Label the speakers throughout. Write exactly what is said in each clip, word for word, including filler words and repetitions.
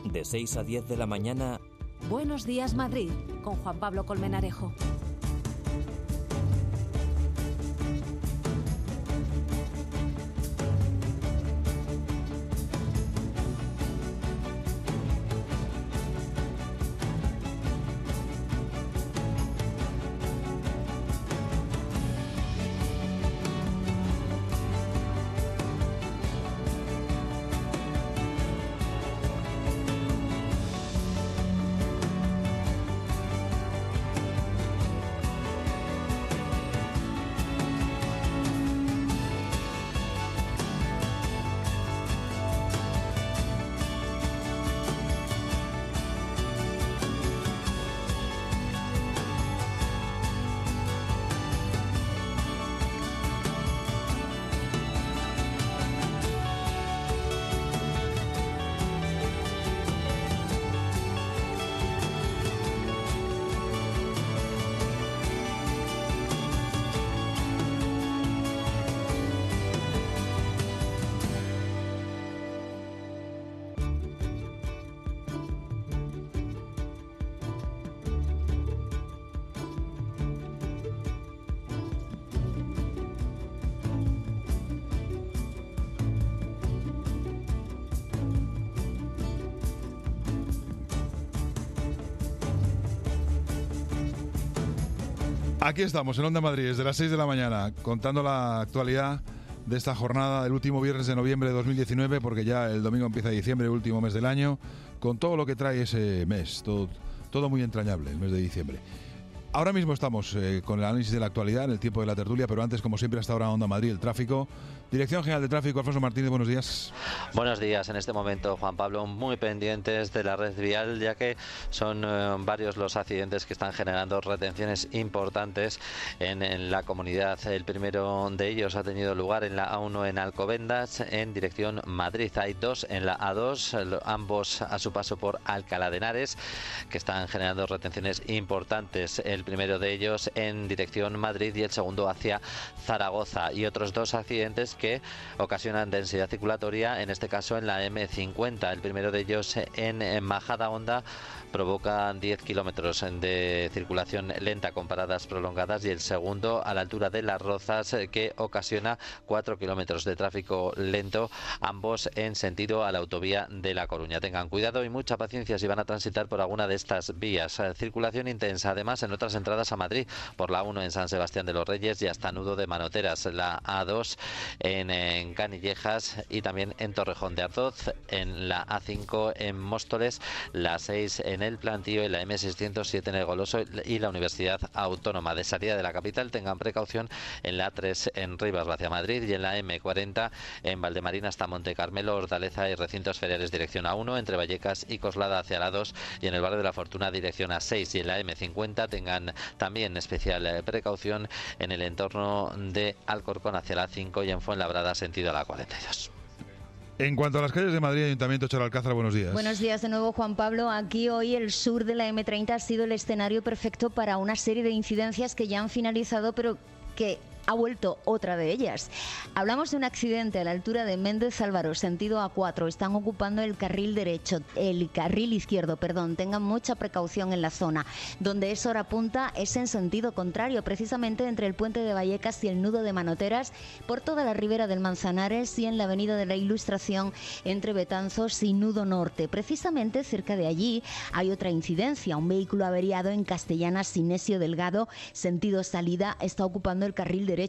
Speaker 1: de seis a diez de la mañana.
Speaker 2: Buenos días, Madrid, con Juan Pablo Colmenarejo.
Speaker 3: Aquí estamos, en Onda Madrid, desde las seis de la mañana, contando la actualidad de esta jornada del último viernes de noviembre de dos mil diecinueve, porque ya el domingo empieza diciembre, último mes del año, con todo lo que trae ese mes, todo, todo muy entrañable, el mes de diciembre. Ahora mismo estamos eh, con el análisis de la actualidad en el tiempo de la tertulia, pero antes, como siempre, hasta ahora Onda Madrid, el tráfico. Dirección General de Tráfico, Alfonso Martínez, buenos días.
Speaker 4: Buenos días. En este momento, Juan Pablo, muy pendientes de la red vial, ya que son eh, varios los accidentes que están generando retenciones importantes en, en la comunidad. El primero de ellos ha tenido lugar en la A uno en Alcobendas, en dirección Madrid. Hay dos en la A dos, ambos a su paso por Alcalá de Henares, que están generando retenciones importantes. El primero de ellos en dirección Madrid y el segundo hacia Zaragoza. Y otros dos accidentes que ocasionan densidad circulatoria, en este caso en la eme cincuenta. El primero de ellos en Majadahonda provoca diez kilómetros de circulación lenta con paradas prolongadas, y el segundo a la altura de Las Rozas, que ocasiona cuatro kilómetros de tráfico lento, ambos en sentido a la autovía de La Coruña. Tengan cuidado y mucha paciencia si van a transitar por alguna de estas vías. Circulación intensa además en otras entradas a Madrid, por la uno en San Sebastián de los Reyes y hasta Nudo de Manoteras, la A dos en, en Canillejas y también en Torrejón de Ardoz, en la A cinco en Móstoles, la seis en el Plantío y la eme seiscientos siete en el Goloso y la Universidad Autónoma. De salida de la capital tengan precaución en la A tres en Rivas hacia Madrid y en la eme cuarenta en Valdemarina hasta Monte Carmelo, Hortaleza y recintos feriales dirección A uno, entre Vallecas y Coslada hacia la A dos y en el barrio de la Fortuna dirección A seis, y en la eme cincuenta tengan también especial precaución en el entorno de Alcorcón hacia la A cinco y en Fuenlabrada sentido a la cuarenta y dos.
Speaker 3: En cuanto a las calles de Madrid, Ayuntamiento, Charo Alcázar, buenos días.
Speaker 5: Buenos días de nuevo, Juan Pablo. Aquí hoy el sur de la eme treinta ha sido el escenario perfecto para una serie de incidencias que ya han finalizado, pero que ha vuelto otra de ellas. Hablamos de un accidente a la altura de Méndez Álvaro, sentido A cuatro. Están ocupando el carril derecho, el carril izquierdo, perdón. Tengan mucha precaución en la zona. Donde es hora punta es en sentido contrario, precisamente entre el puente de Vallecas y el nudo de Manoteras, por toda la ribera del Manzanares y en la avenida de la Ilustración entre Betanzos y Nudo Norte. Precisamente cerca de allí hay otra incidencia. Un vehículo averiado en Castellana Sinesio Delgado, sentido salida, está ocupando el carril derecho.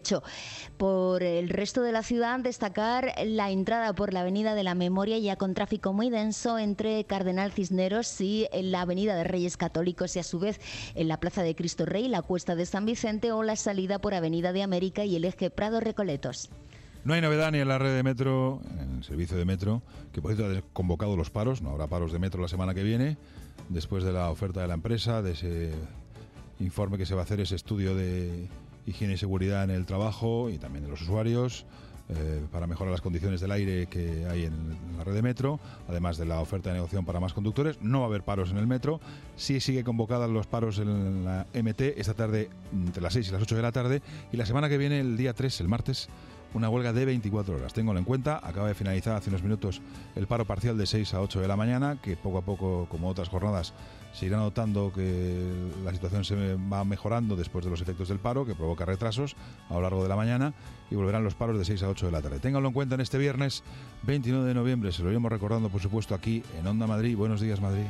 Speaker 5: Por el resto de la ciudad, destacar la entrada por la avenida de la Memoria, ya con tráfico muy denso entre Cardenal Cisneros y en la avenida de Reyes Católicos, y a su vez en la Plaza de Cristo Rey, la Cuesta de San Vicente o la salida por Avenida de América y el eje Prado Recoletos.
Speaker 3: No hay novedad ni en la red de metro, en el servicio de metro, que por cierto ha convocado los paros. No habrá paros de metro la semana que viene, después de la oferta de la empresa, de ese informe que se va a hacer, ese estudio de higiene y seguridad en el trabajo y también de los usuarios, eh, para mejorar las condiciones del aire que hay en la red de metro, además de la oferta de negociación para más conductores. No va a haber paros en el metro. Sí sigue convocadas los paros en la eme te esta tarde entre las seis y las ocho de la tarde, y la semana que viene, el día tres, el martes, una huelga de veinticuatro horas. Ténganlo en cuenta, acaba de finalizar hace unos minutos el paro parcial de seis a ocho de la mañana, que poco a poco, como otras jornadas, se irá notando que la situación se va mejorando después de los efectos del paro, que provoca retrasos a lo largo de la mañana, y volverán los paros de seis a ocho de la tarde. Ténganlo en cuenta en este viernes veintinueve de noviembre, se lo iremos recordando, por supuesto, aquí en Onda Madrid. Buenos días, Madrid.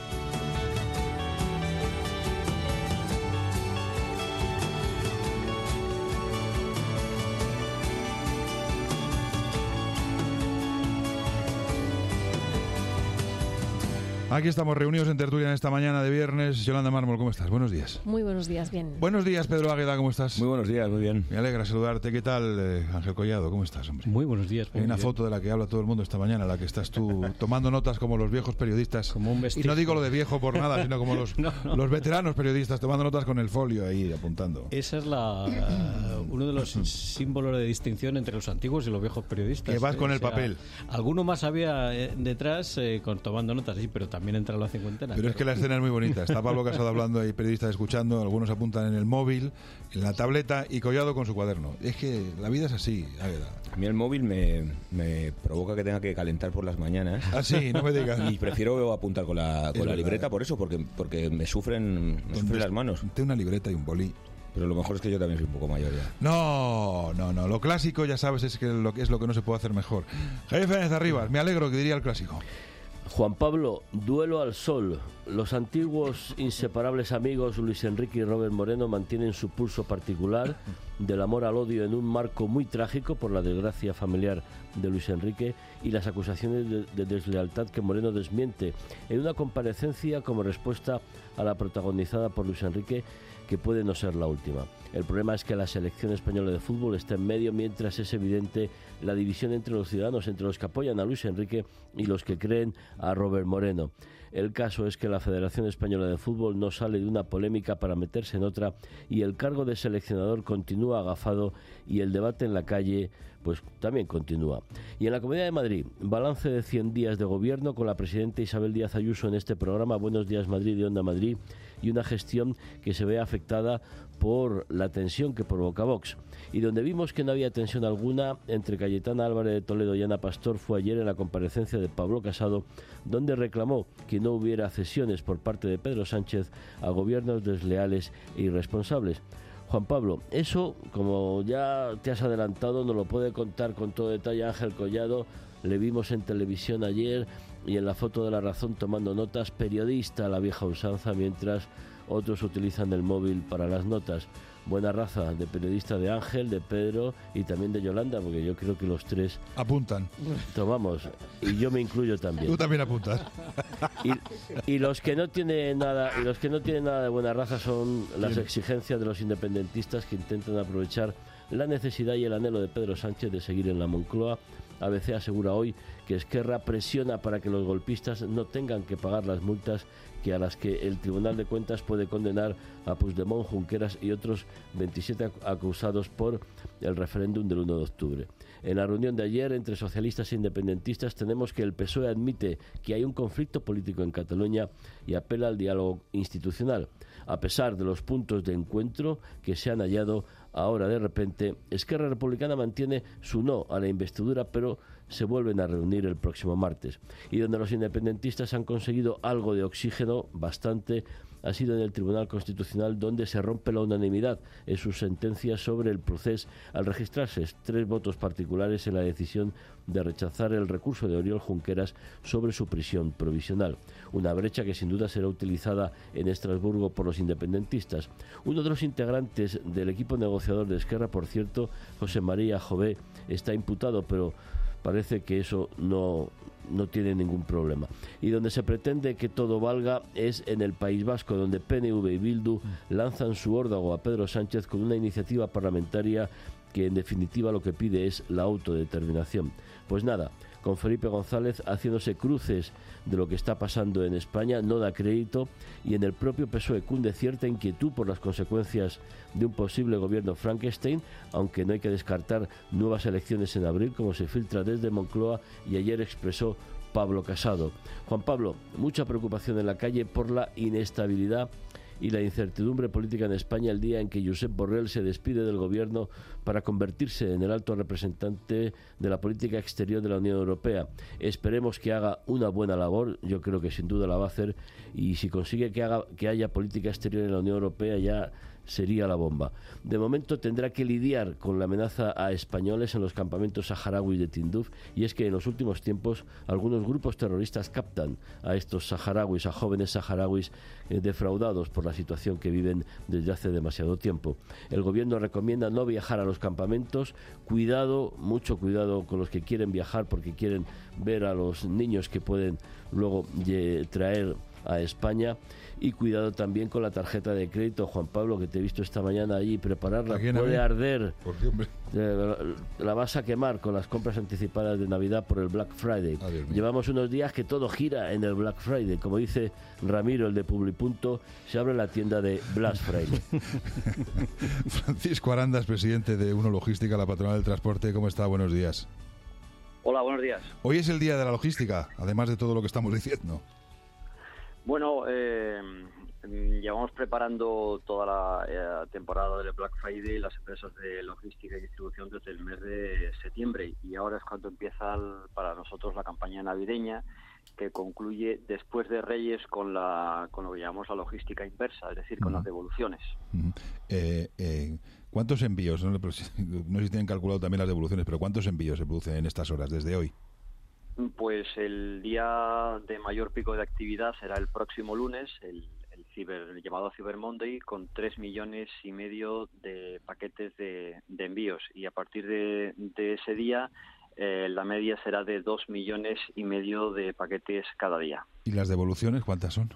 Speaker 3: Aquí estamos reunidos en tertulia en esta mañana de viernes. Yolanda Mármol, ¿cómo estás? Buenos días.
Speaker 6: Muy buenos días, bien.
Speaker 3: Buenos días, Pedro Águeda, ¿cómo estás?
Speaker 7: Muy buenos días, muy bien.
Speaker 3: Me alegra saludarte. ¿Qué tal, eh, Ángel Collado? ¿Cómo estás, hombre?
Speaker 8: Muy buenos días.
Speaker 3: Hay una bien. foto de la que habla todo el mundo esta mañana, la que estás tú tomando notas como los viejos periodistas.
Speaker 8: Como un vestigio.
Speaker 3: Y no digo lo de viejo por nada, sino como los,
Speaker 8: no, no.
Speaker 3: los veteranos periodistas tomando notas con el folio ahí, apuntando.
Speaker 8: Esa es la uh, uno de los símbolos de distinción entre los antiguos y los viejos periodistas.
Speaker 3: Que vas
Speaker 8: eh,
Speaker 3: con el
Speaker 8: o sea,
Speaker 3: papel.
Speaker 8: Alguno más había eh, detrás eh, con, tomando notas, sí, pero también entra la cincuentena.
Speaker 3: Pero, pero es que la escena es muy bonita. Está Pablo Casado hablando, hay periodistas escuchando, algunos apuntan en el móvil, en la tableta, y Collado con su cuaderno. Es que la vida es así, Águeda.
Speaker 7: A mí el móvil me, me provoca que tenga que calentar por las mañanas.
Speaker 3: Ah, sí, no me digas.
Speaker 7: Y prefiero apuntar con la, con la libreta por eso, porque, porque me sufren, me sufren las manos.
Speaker 3: Tengo una libreta y un bolí.
Speaker 7: Pero lo mejor es que yo también soy un poco mayor ya.
Speaker 3: No, no, no. Lo clásico, ya sabes, es que lo que es lo que no se puede hacer mejor. Javier Fernández Arribas, me alegro que diría el clásico.
Speaker 9: Juan Pablo, duelo al sol. Los antiguos inseparables amigos Luis Enrique y Robert Moreno mantienen su pulso particular del amor al odio en un marco muy trágico por la desgracia familiar de Luis Enrique y las acusaciones de, de deslealtad que Moreno desmiente en una comparecencia como respuesta a la protagonizada por Luis Enrique, que puede no ser la última. El problema es que la selección española de fútbol está en medio, mientras es evidente la división entre los ciudadanos, entre los que apoyan a Luis Enrique y los que creen a Robert Moreno. El caso es que la Federación Española de Fútbol no sale de una polémica para meterse en otra, y el cargo de seleccionador continúa agafado y el debate en la calle pues también continúa. Y en la Comunidad de Madrid, balance de cien días de gobierno con la presidenta Isabel Díaz Ayuso en este programa Buenos Días Madrid de Onda Madrid, y una gestión que se ve afectada por la tensión que provoca Vox. Y donde vimos que no había tensión alguna entre Cayetana Álvarez de Toledo y Ana Pastor fue ayer en la comparecencia de Pablo Casado, donde reclamó que no hubiera cesiones por parte de Pedro Sánchez a gobiernos desleales e irresponsables. Juan Pablo, eso, como ya te has adelantado, nos lo puede contar con todo detalle Ángel Collado. Le vimos en televisión ayer y en la foto de La Razón tomando notas, periodista a la vieja usanza, mientras otros utilizan el móvil para las notas. Buena raza de periodista de Ángel, de Pedro y también de Yolanda, porque yo creo que los tres
Speaker 3: apuntan.
Speaker 9: Tomamos, y yo me incluyo también.
Speaker 3: Tú también apuntas.
Speaker 9: Y, y los que no tienen nada, y los que no tienen nada de buena raza son las exigencias de los independentistas que intentan aprovechar la necesidad y el anhelo de Pedro Sánchez de seguir en la Moncloa. A B C asegura hoy que Esquerra presiona para que los golpistas no tengan que pagar las multas que a las que el Tribunal de Cuentas puede condenar a Puigdemont, Junqueras y otros veintisiete acusados por el referéndum del uno de octubre. En la reunión de ayer entre socialistas e independentistas tenemos que el P S O E admite que hay un conflicto político en Cataluña y apela al diálogo institucional. A pesar de los puntos de encuentro que se han hallado, ahora de repente Esquerra Republicana mantiene su no a la investidura, pero se vuelven a reunir el próximo martes. Y donde los independentistas han conseguido algo de oxígeno, bastante, ha sido en el Tribunal Constitucional, donde se rompe la unanimidad en sus sentencias sobre el procés al registrarse tres votos particulares en la decisión de rechazar el recurso de Oriol Junqueras sobre su prisión provisional. Una brecha que sin duda será utilizada en Estrasburgo por los independentistas. Uno de los integrantes del equipo negociador de Esquerra, por cierto, José María Jové, está imputado, pero parece que eso no, no tiene ningún problema. Y donde se pretende que todo valga es en el País Vasco, donde P N V y Bildu lanzan su órdago a Pedro Sánchez con una iniciativa parlamentaria que en definitiva lo que pide es la autodeterminación. Pues nada, con Felipe González haciéndose cruces de lo que está pasando en España, no da crédito, y en el propio P S O E cunde cierta inquietud por las consecuencias de un posible gobierno Frankenstein, aunque no hay que descartar nuevas elecciones en abril, como se filtra desde Moncloa y ayer expresó Pablo Casado. Juan Pablo, mucha preocupación en la calle por la inestabilidad y la incertidumbre política en España el día en que Josep Borrell se despide del gobierno para convertirse en el alto representante de la política exterior de la Unión Europea. Esperemos que haga una buena labor, yo creo que sin duda la va a hacer, y si consigue que haga que haya política exterior en la Unión Europea ya sería la bomba. De momento tendrá que lidiar con la amenaza a españoles en los campamentos saharauis de Tinduf, y es que en los últimos tiempos algunos grupos terroristas captan a estos saharauis, a jóvenes saharauis eh, defraudados por la situación que viven desde hace demasiado tiempo. El gobierno recomienda no viajar a los campamentos, cuidado, mucho cuidado con los que quieren viajar porque quieren ver a los niños que pueden luego eh, traer a España, y cuidado también con la tarjeta de crédito, Juan Pablo, que te he visto esta mañana allí prepararla, puede arder. ¿Por qué, hombre? La, la vas a quemar con las compras anticipadas de Navidad por el Black Friday. Ah, llevamos unos días que todo gira en el Black Friday, como dice Ramiro, el de Publipunto, se abre la tienda de Black Friday.
Speaker 3: Francisco Arandas, presidente de Uno Logística, la patronal del transporte, ¿cómo está? Buenos días.
Speaker 6: Hola, buenos días.
Speaker 3: Hoy es el día de la logística, además de todo lo que estamos diciendo.
Speaker 6: Bueno, eh, llevamos preparando toda la eh, temporada del Black Friday las empresas de logística y distribución desde el mes de septiembre, y ahora es cuando empieza el, para nosotros la campaña navideña, que concluye después de Reyes con la con lo que llamamos la logística inversa, es decir, con uh-huh. las devoluciones.
Speaker 3: Uh-huh. Eh, eh, ¿Cuántos envíos? No, no sé si tienen calculado también las devoluciones, pero ¿cuántos envíos se producen en estas horas desde hoy?
Speaker 6: Pues el día de mayor pico de actividad será el próximo lunes, el, el, ciber, el llamado Cyber Monday, con tres millones y medio de paquetes de, de envíos. Y a partir de, de ese día, eh, la media será de dos millones y medio de paquetes cada día.
Speaker 3: ¿Y las devoluciones cuántas son?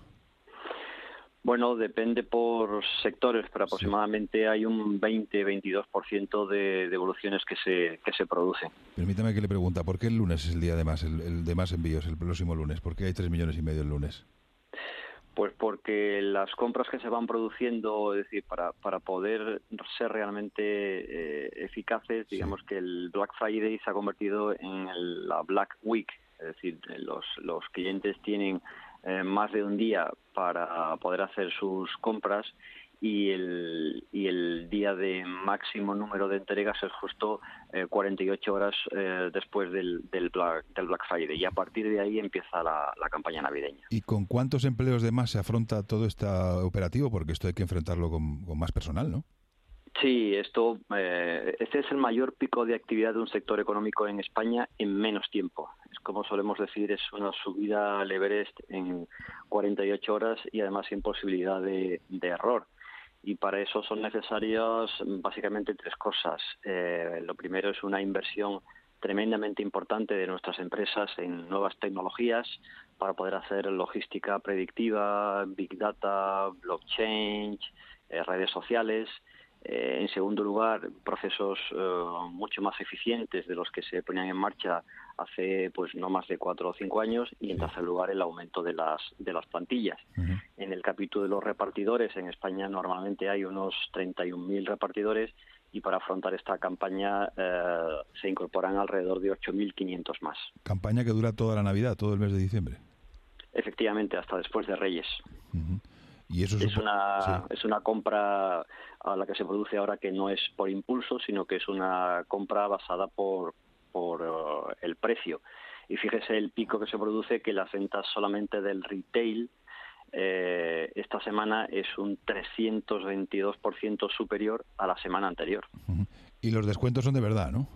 Speaker 6: Bueno, depende por sectores, pero aproximadamente sí. hay un veinte a veintidós por ciento de devoluciones que se que se producen.
Speaker 3: Permítame que le pregunte, ¿por qué el lunes es el día de más, el, el de más envíos, el próximo lunes? ¿Por qué hay tres millones y medio el lunes?
Speaker 6: Pues porque las compras que se van produciendo, es decir, para, para poder ser realmente eh, eficaces, digamos sí. que el Black Friday se ha convertido en el, la Black Week, es decir, los, los clientes tienen Eh, más de un día para poder hacer sus compras, y el y el día de máximo número de entregas es justo eh, cuarenta y ocho horas eh, después del del Black, del Black Friday, y a partir de ahí empieza la, la campaña navideña.
Speaker 3: ¿Y con cuántos empleos de más se afronta todo este operativo? Porque esto hay que enfrentarlo con, con más personal, ¿no?
Speaker 6: Sí, esto eh, este es el mayor pico de actividad de un sector económico en España en menos tiempo. Es como solemos decir, es una subida al Everest en cuarenta y ocho horas y además sin posibilidad de, de error. Y para eso son necesarias básicamente tres cosas. Eh, lo primero es una inversión tremendamente importante de nuestras empresas en nuevas tecnologías para poder hacer logística predictiva, Big Data, blockchain, eh, redes sociales. Eh, en segundo lugar, procesos eh, mucho más eficientes de los que se ponían en marcha hace pues no más de cuatro o cinco años, y en tercer lugar el aumento de las de las plantillas. Uh-huh. En el capítulo de los repartidores, en España normalmente hay unos treinta y un mil repartidores, y para afrontar esta campaña eh, se incorporan alrededor de ocho mil quinientos más.
Speaker 3: Campaña que dura toda la Navidad, todo el mes de diciembre.
Speaker 6: Efectivamente, hasta después de Reyes.
Speaker 3: Uh-huh. Y eso
Speaker 6: es una
Speaker 3: sí.
Speaker 6: es una compra a la que se produce ahora que no es por impulso, sino que es una compra basada por por uh, el precio. Y fíjese el pico que se produce, que las ventas solamente del retail eh, esta semana es un trescientos veintidós por ciento superior a la semana anterior.
Speaker 3: Uh-huh. Y los descuentos son de verdad, ¿no?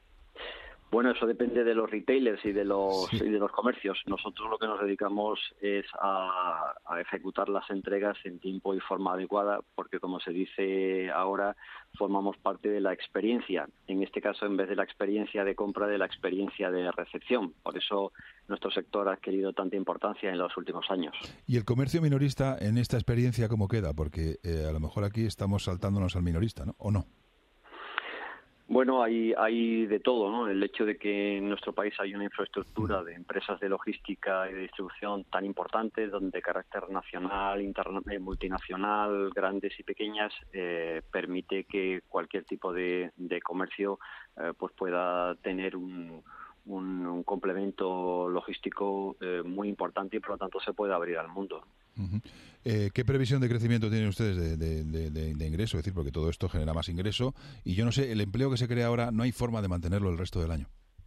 Speaker 6: Bueno, eso depende de los retailers y de los
Speaker 3: sí.
Speaker 6: y de los comercios. Nosotros lo que nos dedicamos es a, a ejecutar las entregas en tiempo y forma adecuada, porque como se dice ahora, formamos parte de la experiencia. En este caso, en vez de la experiencia de compra, de la experiencia de recepción. Por eso nuestro sector ha adquirido tanta importancia en los últimos años.
Speaker 3: ¿Y el comercio minorista en esta experiencia cómo queda? Porque eh, a lo mejor aquí estamos saltándonos al minorista, ¿no? ¿O no?
Speaker 6: Bueno, hay, hay de todo, ¿no? El hecho de que en nuestro país hay una infraestructura de empresas de logística y de distribución tan importante, donde de carácter nacional, interna, multinacional, grandes y pequeñas, eh, permite que cualquier tipo de, de comercio eh, pues pueda tener un, un, un complemento logístico eh, muy importante, y por lo tanto se puede abrir al mundo.
Speaker 3: Uh-huh. Eh, ¿Qué previsión de crecimiento tienen ustedes de, de, de, de, de ingreso? Es decir, porque todo esto genera más ingreso y yo no sé, el empleo que se crea ahora no hay forma de mantenerlo el resto del año.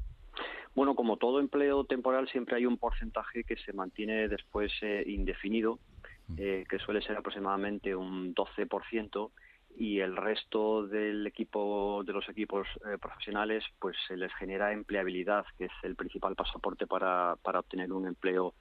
Speaker 6: Bueno, como todo empleo temporal, siempre hay un porcentaje que se mantiene después eh, indefinido, eh, que suele ser aproximadamente un doce por ciento, y el resto del equipo, de los equipos eh, profesionales, pues se les genera empleabilidad, que es el principal pasaporte para, para obtener un empleo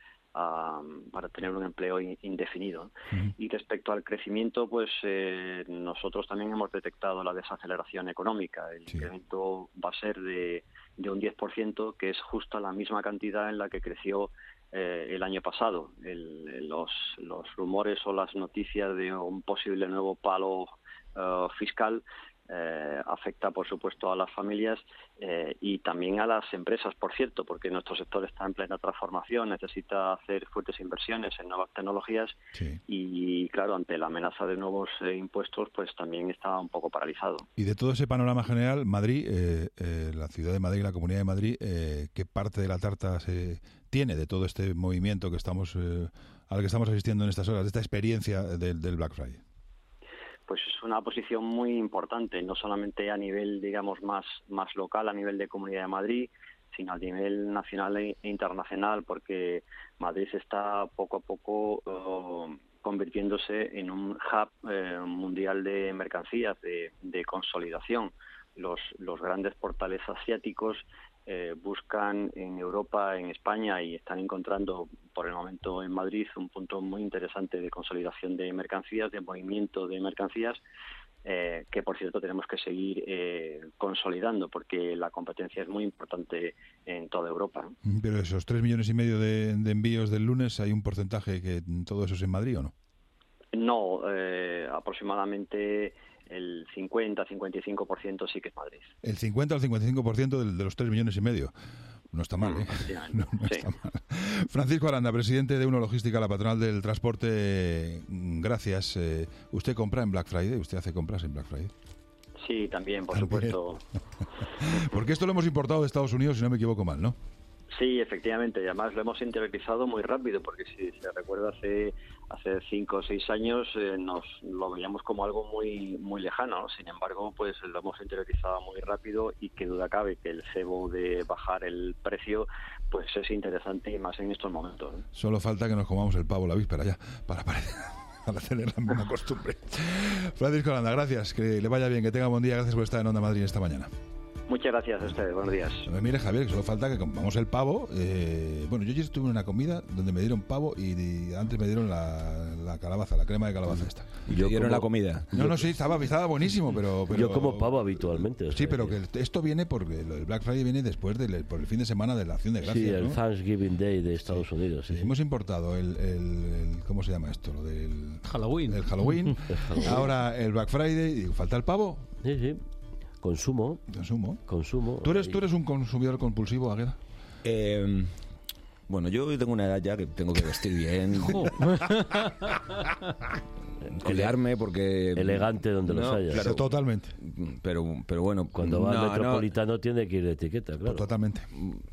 Speaker 6: Uh, para tener un empleo in, indefinido. Uh-huh. Y respecto al crecimiento, pues eh, nosotros también hemos detectado la desaceleración económica. El sí. incremento va a ser de, de un diez por ciento, que es justo la misma cantidad en la que creció eh, el año pasado. El, los, los rumores o las noticias de un posible nuevo palo uh, fiscal Eh, afecta, por supuesto, a las familias eh, y también a las empresas, por cierto, porque nuestro sector está en plena transformación, necesita hacer fuertes inversiones en nuevas tecnologías sí. y, claro, ante la amenaza de nuevos eh, impuestos, pues también está un poco paralizado.
Speaker 3: Y de todo ese panorama general, Madrid, eh, eh, la ciudad de Madrid, la Comunidad de Madrid, eh, ¿qué parte de la tarta se tiene de todo este movimiento que estamos eh, al que estamos asistiendo en estas horas, de esta experiencia del, del Black Friday?
Speaker 6: Pues es una posición muy importante, no solamente a nivel, digamos, más, más local, a nivel de Comunidad de Madrid, sino a nivel nacional e internacional, porque Madrid está poco a poco uh, convirtiéndose en un hub eh, mundial de mercancías, de, de consolidación. Los, los grandes portales asiáticos eh, buscan en Europa, en España, y están encontrando por el momento en Madrid un punto muy interesante de consolidación de mercancías, de movimiento de mercancías, eh, que por cierto tenemos que seguir eh, consolidando, porque la competencia es muy importante en toda Europa.
Speaker 3: Pero esos tres millones y medio de, de envíos del lunes, ¿hay un porcentaje que todo eso es en Madrid o no?
Speaker 6: No, eh, aproximadamente el cincuenta a cincuenta y cinco por ciento sí que es Madrid.
Speaker 3: El cincuenta al cincuenta y cinco por ciento de, de los tres millones y medio. No está mal, ¿eh? No, no
Speaker 6: sí.
Speaker 3: está mal. Francisco Aranda, presidente de Uno Logística, la patronal del transporte. Gracias. Eh, ¿Usted compra en Black Friday? ¿Usted hace compras en Black Friday?
Speaker 6: Sí, también, por
Speaker 3: ¿También?
Speaker 6: supuesto.
Speaker 3: Porque esto lo hemos importado de Estados Unidos, si no me equivoco mal, ¿no?
Speaker 6: Sí, efectivamente, y además lo hemos interiorizado muy rápido, porque si se recuerda hace hace cinco o seis años eh, nos lo veíamos como algo muy muy lejano, ¿no? Sin embargo, pues lo hemos interiorizado muy rápido, y qué duda cabe que el cebo de bajar el precio pues es interesante, y más en estos momentos, ¿no?
Speaker 3: Solo falta que nos comamos el pavo la víspera ya, para, para, para tener la misma costumbre. Francisco Aranda, gracias, que le vaya bien, que tenga buen día, gracias por estar en Onda Madrid esta mañana.
Speaker 6: Muchas gracias a ustedes, buenos días.
Speaker 3: Mire, Javier, que solo falta que comamos el pavo. Eh, bueno, yo ayer estuve en una comida donde me dieron pavo y, y antes me dieron la, la calabaza, la crema de calabaza esta.
Speaker 7: ¿Y yo dieron la comida?
Speaker 3: No, no, sí, estaba, estaba buenísimo, pero, pero...
Speaker 9: Yo como pavo habitualmente.
Speaker 3: Sí, pero que esto viene porque el Black Friday viene después del por el fin de semana de la Acción de Gracias,
Speaker 9: sí, el
Speaker 3: ¿no?
Speaker 9: Thanksgiving Day de Estados sí. Unidos. Sí.
Speaker 3: Hemos importado el, el, el... ¿Cómo se llama esto? Lo del...
Speaker 8: Halloween.
Speaker 3: El Halloween. El Halloween. Ahora el Black Friday. Y falta el pavo.
Speaker 9: Sí, sí. Consumo.
Speaker 3: Consumo.
Speaker 9: Consumo.
Speaker 3: ¿Tú eres, ¿tú eres un consumidor compulsivo, Agueda?
Speaker 7: Eh, bueno, yo tengo una edad ya que tengo que vestir bien. Colearme porque...
Speaker 9: Elegante donde
Speaker 7: no,
Speaker 9: los haya.
Speaker 3: Claro, totalmente.
Speaker 7: Pero, pero bueno...
Speaker 9: Cuando va
Speaker 7: no,
Speaker 9: al Metropolitano
Speaker 7: no,
Speaker 9: tiene que ir de etiqueta, claro.
Speaker 3: Totalmente.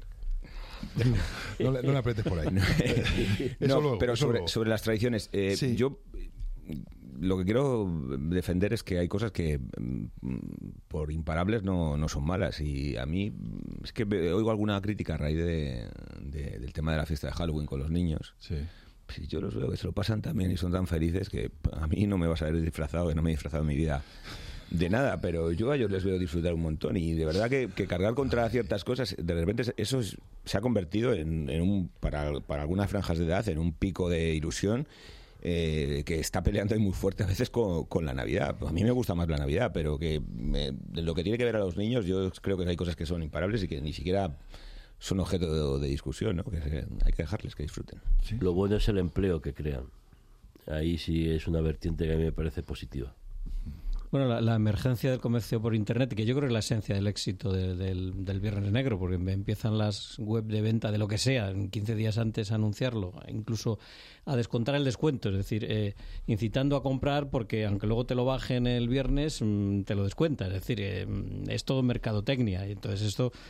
Speaker 3: No le, no le apretes por ahí. Eso
Speaker 7: no,
Speaker 3: luego,
Speaker 7: pero
Speaker 3: eso
Speaker 7: sobre,
Speaker 3: luego.
Speaker 7: sobre las tradiciones, eh, sí. yo... Lo que quiero defender es que hay cosas que por imparables no, no son malas, y a mí es que oigo alguna crítica a raíz de, de, del tema de la fiesta de Halloween con los niños.
Speaker 3: Sí.
Speaker 7: Si yo los veo que se lo pasan tan bien y son tan felices que a mí no me vas a ver disfrazado, que no me he disfrazado en mi vida de nada, pero yo a ellos les veo disfrutar un montón, y de verdad que, que cargar contra ciertas cosas, de repente eso es, se ha convertido en, en un para, para algunas franjas de edad en un pico de ilusión. Eh, que está peleando muy fuerte a veces con, con la Navidad. A mí me gusta más la Navidad, pero que me, de lo que tiene que ver a los niños, yo creo que hay cosas que son imparables y que ni siquiera son objeto de, de discusión, ¿no? Que se, hay que dejarles que disfruten.
Speaker 9: ¿Sí? Lo bueno es el empleo que crean. Ahí sí es una vertiente que a mí me parece positiva.
Speaker 8: Bueno, la, la emergencia del comercio por Internet, que yo creo que es la esencia del éxito de, del, del Viernes Negro, porque empiezan las web de venta de lo que sea, en quince días antes a anunciarlo, incluso a descontar el descuento, es decir, eh, incitando a comprar porque aunque luego te lo bajen el viernes, mmm, te lo descuenta, es decir, eh, es todo mercadotecnia, y entonces esto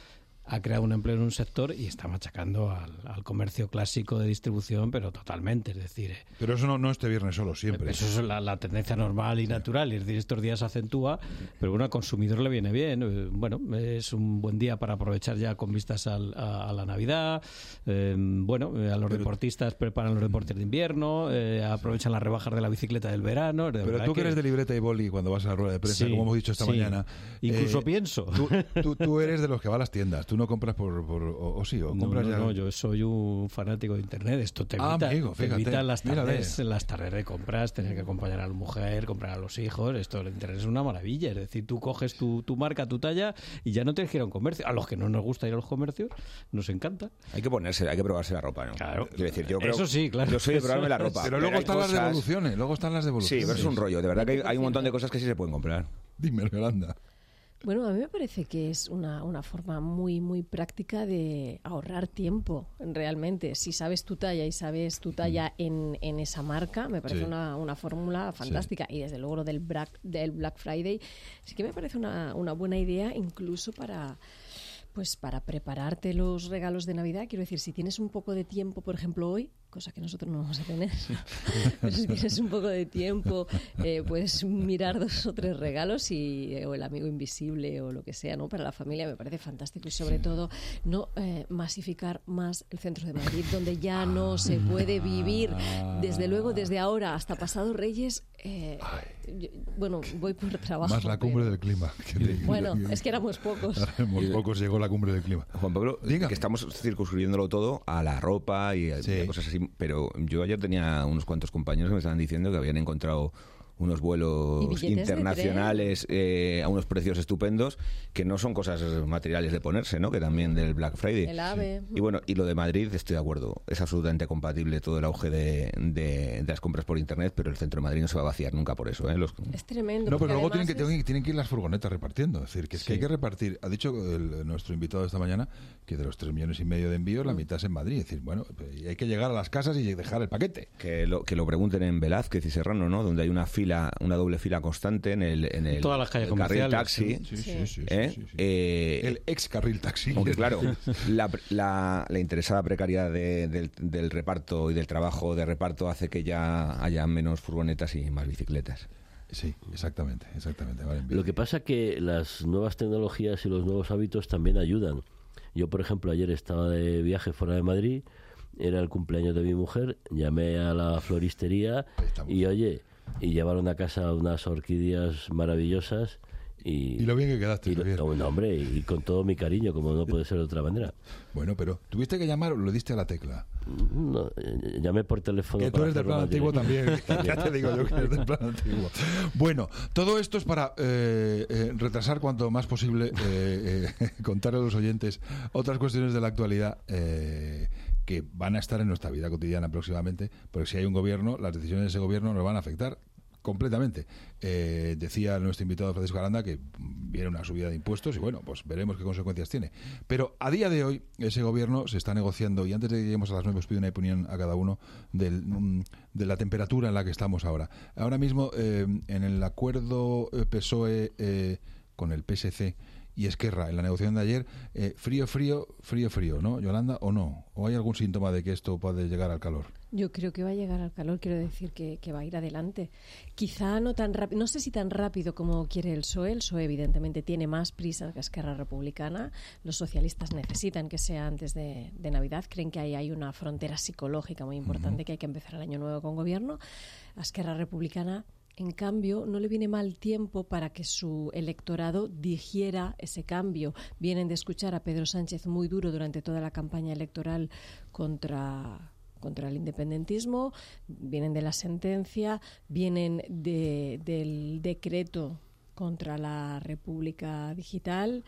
Speaker 8: ha creado un empleo en un sector y está machacando al, al comercio clásico de distribución, pero totalmente, es decir... Eh,
Speaker 3: pero eso no, no este viernes solo, siempre.
Speaker 8: Eso es la, la tendencia normal y sí. natural, es decir, estos días se acentúa, pero bueno, al consumidor le viene bien. Eh, bueno, es un buen día para aprovechar ya con vistas al, a, a la Navidad. Eh, bueno, eh, a los pero, deportistas preparan los deportes de invierno, eh, aprovechan las rebajas de la bicicleta del verano. De
Speaker 3: pero tú que eres de libreta y boli cuando vas a la rueda de prensa, sí, como hemos dicho esta sí. mañana...
Speaker 8: Incluso
Speaker 3: eh,
Speaker 8: pienso.
Speaker 3: Tú, tú, tú eres de los que va a las tiendas, tú no compras por... por o, o sí, o
Speaker 8: no,
Speaker 3: compras
Speaker 8: no,
Speaker 3: ya...
Speaker 8: no, yo soy un fanático de Internet. Esto te evita,
Speaker 3: ah, amigo,
Speaker 8: te evita las, tardes,
Speaker 3: mírale.
Speaker 8: las tardes de compras, tener que acompañar a la mujer, comprar a los hijos. Esto, el Internet es una maravilla. Es decir, tú coges tu, tu marca, tu talla y ya no tienes que ir a un comercio. A los que no nos gusta ir a los comercios, nos encanta.
Speaker 7: Hay que ponerse, hay que probarse la ropa, ¿no?
Speaker 8: Claro.
Speaker 7: Quiero decir, yo creo,
Speaker 8: eso sí, claro.
Speaker 7: Yo soy de probarme la ropa.
Speaker 3: Pero, pero luego están cosas... las devoluciones, luego están las devoluciones.
Speaker 7: Sí, pero es un rollo. De verdad que hay, hay un montón de cosas que sí se pueden comprar.
Speaker 3: Dime, Yolanda.
Speaker 10: Bueno, a mí me parece que es una, una forma muy, muy práctica de ahorrar tiempo, realmente. Si sabes tu talla y sabes tu talla en, en esa marca, me parece sí. una, una fórmula fantástica. Sí. Y desde luego lo del Black, del Black Friday, sí que me parece una, una buena idea incluso para... Pues para prepararte los regalos de Navidad. Quiero decir, si tienes un poco de tiempo, por ejemplo, hoy, cosa que nosotros no vamos a tener, pero si tienes un poco de tiempo, eh, puedes mirar dos o tres regalos y, eh, o el amigo invisible o lo que sea, ¿no? Para la familia me parece fantástico y sobre todo no eh, masificar más el centro de Madrid, donde ya no se puede vivir. Desde luego, desde ahora hasta pasado Reyes, eh, yo, bueno, voy por trabajo.
Speaker 3: Más la cumbre
Speaker 10: pero...
Speaker 3: del clima.
Speaker 10: Bueno, es que éramos pocos.
Speaker 3: Éramos pocos, llegó la cumbre del clima.
Speaker 7: Juan Pablo, Dígame. que estamos circunscribiéndolo todo a la ropa y a, sí. a cosas así, pero yo ayer tenía unos cuantos compañeros que me estaban diciendo que habían encontrado unos vuelos internacionales eh, a unos precios estupendos que no son cosas materiales de ponerse, ¿no? Que también del Black Friday.
Speaker 10: El AVE.
Speaker 7: Y bueno, y lo de Madrid, estoy de acuerdo, es absolutamente compatible todo el auge de, de, de las compras por internet, pero el centro de Madrid no se va a vaciar nunca por eso, ¿eh? Los...
Speaker 10: Es tremendo.
Speaker 3: No, pero luego tienen que,
Speaker 10: es...
Speaker 3: tienen, tienen que ir las furgonetas repartiendo, es decir, que es sí. que hay que repartir, ha dicho el, nuestro invitado esta mañana que de los tres millones y medio de envíos, mm. la mitad es en Madrid, es decir, bueno, hay que llegar a las casas y dejar el paquete.
Speaker 7: Que lo, que lo pregunten en Velázquez y Serrano, ¿no? Donde hay una fila, una doble fila constante en el, en el,
Speaker 8: todas las calles
Speaker 7: el carril taxi,
Speaker 3: sí, sí, sí, sí,
Speaker 7: ¿eh?
Speaker 3: sí, sí, sí.
Speaker 7: Eh,
Speaker 3: el ex carril taxi.
Speaker 7: Aunque claro, la, la, la interesada precariedad de, del, del reparto y del trabajo de reparto hace que ya haya menos furgonetas y más bicicletas.
Speaker 3: Sí, exactamente, exactamente. Vale,
Speaker 9: lo que pasa que las nuevas tecnologías y los nuevos hábitos también ayudan. Yo, por ejemplo, ayer estaba de viaje fuera de Madrid, era el cumpleaños de mi mujer, llamé a la floristería y oye, y llevaron a casa unas orquídeas maravillosas y,
Speaker 3: y lo bien que quedaste,
Speaker 9: y lo,
Speaker 3: bien.
Speaker 9: No, hombre, y con todo mi cariño, como no puede ser de otra manera.
Speaker 3: Bueno, pero ¿tuviste que llamar o lo diste a la tecla?
Speaker 9: No, llamé por teléfono.
Speaker 3: Que tú eres del plan antiguo también. Ya te digo yo que eres del plan antiguo. Bueno, todo esto es para eh, eh, retrasar cuanto más posible, eh, eh, contar a los oyentes otras cuestiones de la actualidad eh, que van a estar en nuestra vida cotidiana próximamente, porque si hay un gobierno, las decisiones de ese gobierno nos van a afectar completamente. Eh, decía nuestro invitado Francisco Aranda que viene una subida de impuestos y bueno, pues veremos qué consecuencias tiene. Pero a día de hoy ese gobierno se está negociando y antes de que lleguemos a las nueve os pido una opinión a cada uno del, de la temperatura en la que estamos ahora. Ahora mismo eh, en el acuerdo P S O E eh, con el P S C y Esquerra en la negociación de ayer, eh, frío, frío, frío, frío, ¿no, Yolanda? ¿O no? ¿O hay algún síntoma de que esto puede llegar al calor?
Speaker 10: Yo creo que va a llegar al calor, quiero decir que, que va a ir adelante. Quizá no tan rápido, no sé si tan rápido como quiere el P S O E. El P S O E evidentemente tiene más prisa que Esquerra Republicana. Los socialistas necesitan que sea antes de, de Navidad. Creen que ahí hay una frontera psicológica muy importante, uh-huh. que hay que empezar el año nuevo con gobierno. A Esquerra Republicana, en cambio, no le viene mal tiempo para que su electorado digiera ese cambio. Vienen de escuchar a Pedro Sánchez muy duro durante toda la campaña electoral contra... contra el independentismo, vienen de la sentencia, vienen de, del decreto contra la República Digital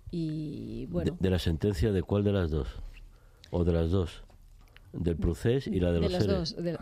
Speaker 10: y bueno...
Speaker 9: ¿De, de la sentencia de cuál de las dos? ¿O de las dos? Del procés y la de, de los seres.
Speaker 10: De...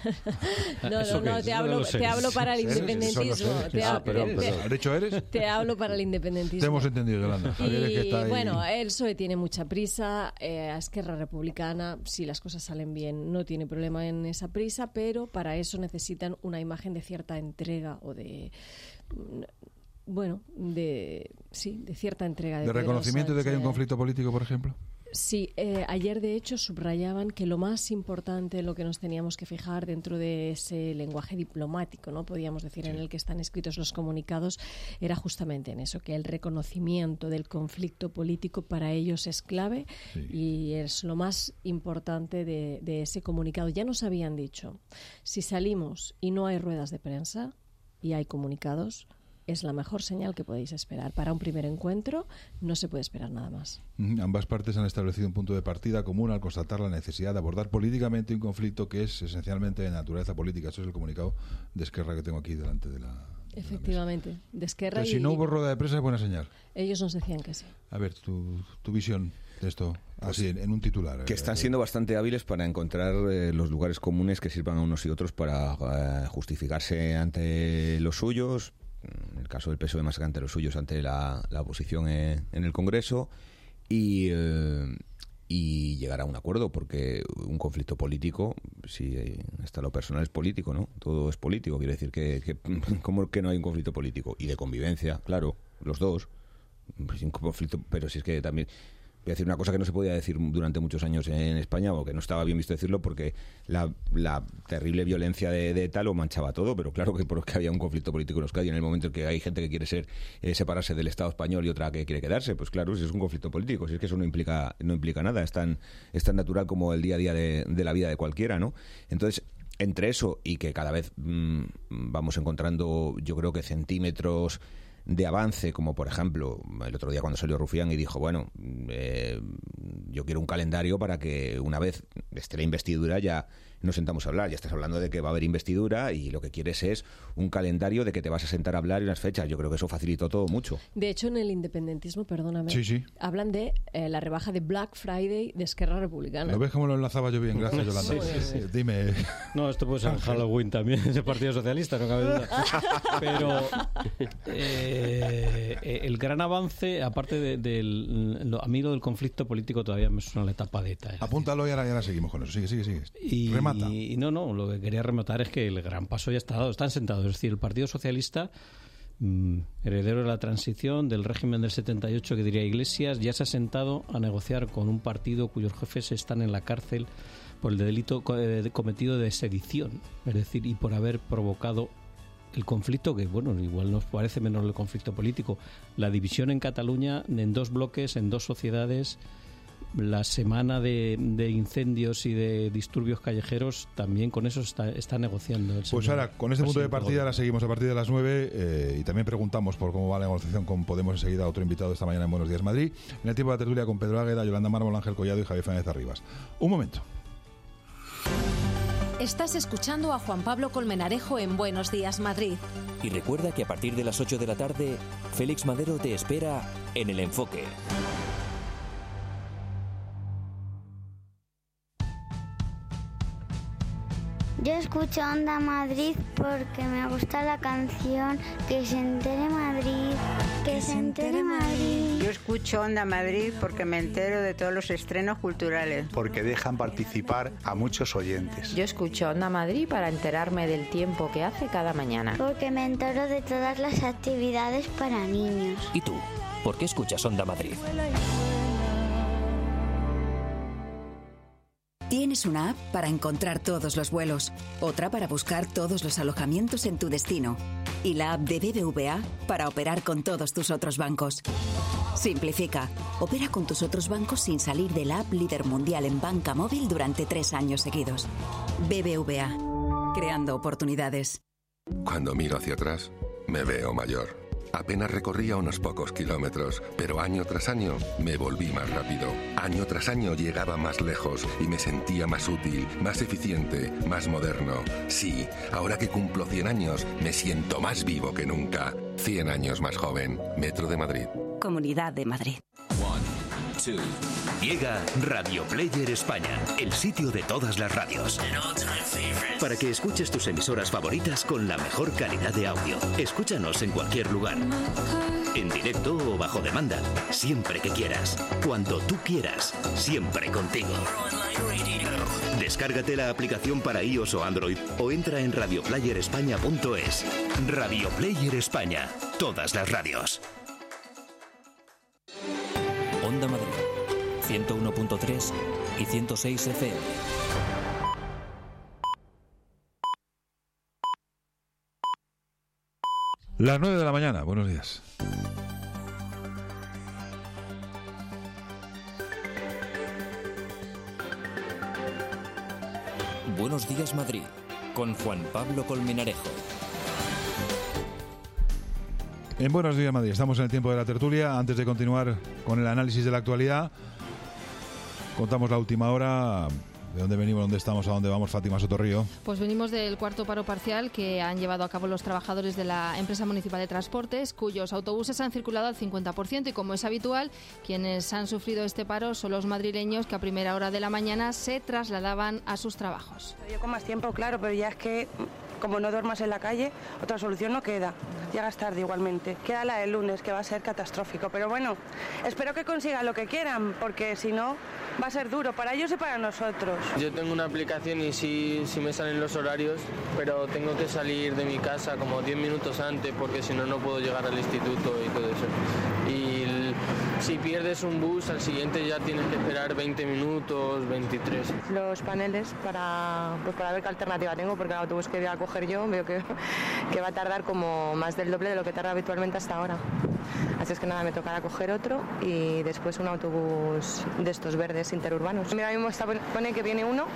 Speaker 10: no, no, no, te hablo, te hablo para el independentismo. Te,
Speaker 3: ah, perdón, perdón. ¿Has dicho eres?
Speaker 10: Te hablo para el independentismo.
Speaker 3: Te hemos entendido, Yolanda.
Speaker 10: Y es que está ahí... bueno, el P S O E tiene mucha prisa, eh, a Esquerra Republicana, si las cosas salen bien, no tiene problema en esa prisa, pero para eso necesitan una imagen de cierta entrega o de... bueno, de sí, de cierta entrega. ¿De,
Speaker 3: ¿De reconocimiento de que hay un conflicto político, por ejemplo?
Speaker 10: Sí, eh, ayer de hecho subrayaban que lo más importante, lo que nos teníamos que fijar dentro de ese lenguaje diplomático, ¿no? Podríamos decir, sí, en el que están escritos los comunicados, era justamente en eso, que el reconocimiento del conflicto político para ellos es clave, sí, y es lo más importante de, de ese comunicado. Ya nos habían dicho, si salimos y no hay ruedas de prensa y hay comunicados, es la mejor señal que podéis esperar. Para un primer encuentro no se puede esperar nada más.
Speaker 3: Ambas partes han establecido un punto de partida común al constatar la necesidad de abordar políticamente un conflicto que es esencialmente de naturaleza política. Eso es el comunicado de Esquerra que tengo aquí delante de la...
Speaker 10: Efectivamente, de Esquerra.
Speaker 3: Entonces, y... si no hubo rueda de prensa es buena señal.
Speaker 10: Ellos nos decían que sí.
Speaker 3: A ver, tu, tu visión de esto, así, pues, en, en un titular.
Speaker 7: Que están siendo bastante hábiles para encontrar eh, los lugares comunes que sirvan a unos y otros para eh, justificarse ante los suyos. En el caso del P S O E más que ante los suyos, ante la, la oposición en, en el Congreso, y, eh, y llegar a un acuerdo, porque un conflicto político, si hasta lo personal es político, ¿no? Todo es político, quiere decir que, que ¿cómo que no hay un conflicto político? Y de convivencia, claro, los dos, pues un conflicto, pero si es que también... Voy a decir una cosa que no se podía decir durante muchos años en España, o que no estaba bien visto decirlo, porque la, la terrible violencia de, de ETA lo manchaba todo, pero claro que porque había un conflicto político en Euskadi en el momento en que hay gente que quiere ser eh, separarse del Estado español y otra que quiere quedarse, pues claro, si es un conflicto político, si es que eso no implica no implica nada, es tan, es tan natural como el día a día de, de la vida de cualquiera, ¿no? Entonces, entre eso y que cada vez mmm, vamos encontrando, yo creo que centímetros de avance, como por ejemplo el otro día cuando salió Rufián y dijo, bueno, eh, yo quiero un calendario para que una vez esté la investidura ya nos sentamos a hablar. Ya estás hablando de que va a haber investidura y lo que quieres es un calendario de que te vas a sentar a hablar y unas fechas. Yo creo que eso facilitó todo mucho.
Speaker 10: De hecho, en el independentismo, perdóname,
Speaker 3: sí, sí.
Speaker 10: hablan de eh, la rebaja de Black Friday de Esquerra Republicana.
Speaker 3: ¿Lo ves cómo lo enlazaba yo bien? Gracias, Yolanda. Sí, sí, sí. Dime.
Speaker 8: No, esto puede ser Halloween también, ese Partido Socialista, no cabe duda. Pero eh, el gran avance, aparte del... De, de, a mí lo del conflicto político todavía me suena la etapa de ETA.
Speaker 3: Apúntalo y ahora, y ahora seguimos con eso. Sigue, sigue, sigue.
Speaker 8: Y, y no, no, lo que quería rematar es que el gran paso ya está dado, están sentados. Es decir, el Partido Socialista, mmm, heredero de la transición, del régimen del setenta y ocho, que diría Iglesias, ya se ha sentado a negociar con un partido cuyos jefes están en la cárcel por el delito cometido de sedición, es decir, y por haber provocado el conflicto, que bueno, igual nos parece menos el conflicto político, la división en Cataluña en dos bloques, en dos sociedades. La semana de, de incendios y de disturbios callejeros, también con eso está, está negociando el
Speaker 3: Pues ahora, con este punto de partida, ahora seguimos a partir de las nueve eh, y también preguntamos por cómo va la negociación con Podemos enseguida a otro invitado esta mañana en Buenos Días Madrid, en el tiempo de la tertulia con Pedro Águeda, Yolanda Mármol, Ángel Collado y Javier Fernández Arribas. Un momento.
Speaker 2: Estás escuchando a Juan Pablo Colmenarejo en Buenos Días Madrid.
Speaker 1: Y recuerda que a partir de las ocho de la tarde, Félix Madero te espera en El Enfoque.
Speaker 11: Yo escucho Onda Madrid porque me gusta la canción Que se entere Madrid, que, que se entere Madrid.
Speaker 12: Yo escucho Onda Madrid porque me entero de todos los estrenos culturales.
Speaker 13: Porque dejan participar a muchos oyentes.
Speaker 14: Yo escucho Onda Madrid para enterarme del tiempo que hace cada mañana.
Speaker 11: Porque me entero de todas las actividades para niños.
Speaker 1: ¿Y tú? ¿Por qué escuchas Onda Madrid?
Speaker 15: Tienes una app para encontrar todos los vuelos, otra para buscar todos los alojamientos en tu destino y la app de B B V A para operar con todos tus otros bancos. Simplifica. Opera con tus otros bancos sin salir de la app líder mundial en banca móvil durante tres años seguidos. B B V A. Creando oportunidades.
Speaker 16: Cuando miro hacia atrás, me veo mayor. Apenas recorría unos pocos kilómetros, pero año tras año me volví más rápido. Año tras año llegaba más lejos y me sentía más útil, más eficiente, más moderno. Sí, ahora que cumplo cien años, me siento más vivo que nunca. cien años más joven. Metro de Madrid.
Speaker 15: Comunidad de Madrid.
Speaker 17: two. Llega Radio Player España, el sitio de todas las radios. Para que escuches tus emisoras favoritas con la mejor calidad de audio. Escúchanos en cualquier lugar. En directo o bajo demanda. Siempre que quieras. Cuando tú quieras. Siempre contigo. Descárgate la aplicación para iOS o Android o entra en radio player españa punto es. Radio Player España. Todas las radios.
Speaker 1: Onda Madrid, ciento uno punto tres y ciento seis F M.
Speaker 3: Las nueve de la mañana, buenos días.
Speaker 1: Buenos días Madrid, con Juan Pablo Colmenarejo.
Speaker 3: En Buenos Días Madrid, estamos en el tiempo de la tertulia. Antes de continuar con el análisis de la actualidad, contamos la última hora. ¿De dónde venimos, dónde estamos, a dónde vamos, Fátima Sotorrío?
Speaker 18: Pues venimos del cuarto paro parcial que han llevado a cabo los trabajadores de la empresa municipal de transportes, cuyos autobuses han circulado al cincuenta por ciento y, como es habitual, quienes han sufrido este paro son los madrileños que a primera hora de la mañana se trasladaban a sus trabajos.
Speaker 19: Yo con más tiempo, claro, pero ya es que como no duermas en la calle, otra solución no queda. Llegas tarde igualmente. Queda la del lunes, que va a ser catastrófico. Pero bueno, espero que consigan lo que quieran, porque si no, va a ser duro para ellos y para nosotros.
Speaker 20: Yo tengo una aplicación y sí, sí me salen los horarios, pero tengo que salir de mi casa como diez minutos antes, porque si no, no puedo llegar al instituto y todo eso. Y el, si pierdes un bus, al siguiente ya tienes que esperar veinte minutos, veintitrés.
Speaker 19: Los paneles para, pues para ver qué alternativa tengo, porque el autobús que voy a coger yo veo que, que va a tardar como más del doble de lo que tarda habitualmente hasta ahora. Así es que nada, me tocará coger otro y después un autobús de estos verdes interurbanos. Mira, mismo está, pone que viene uno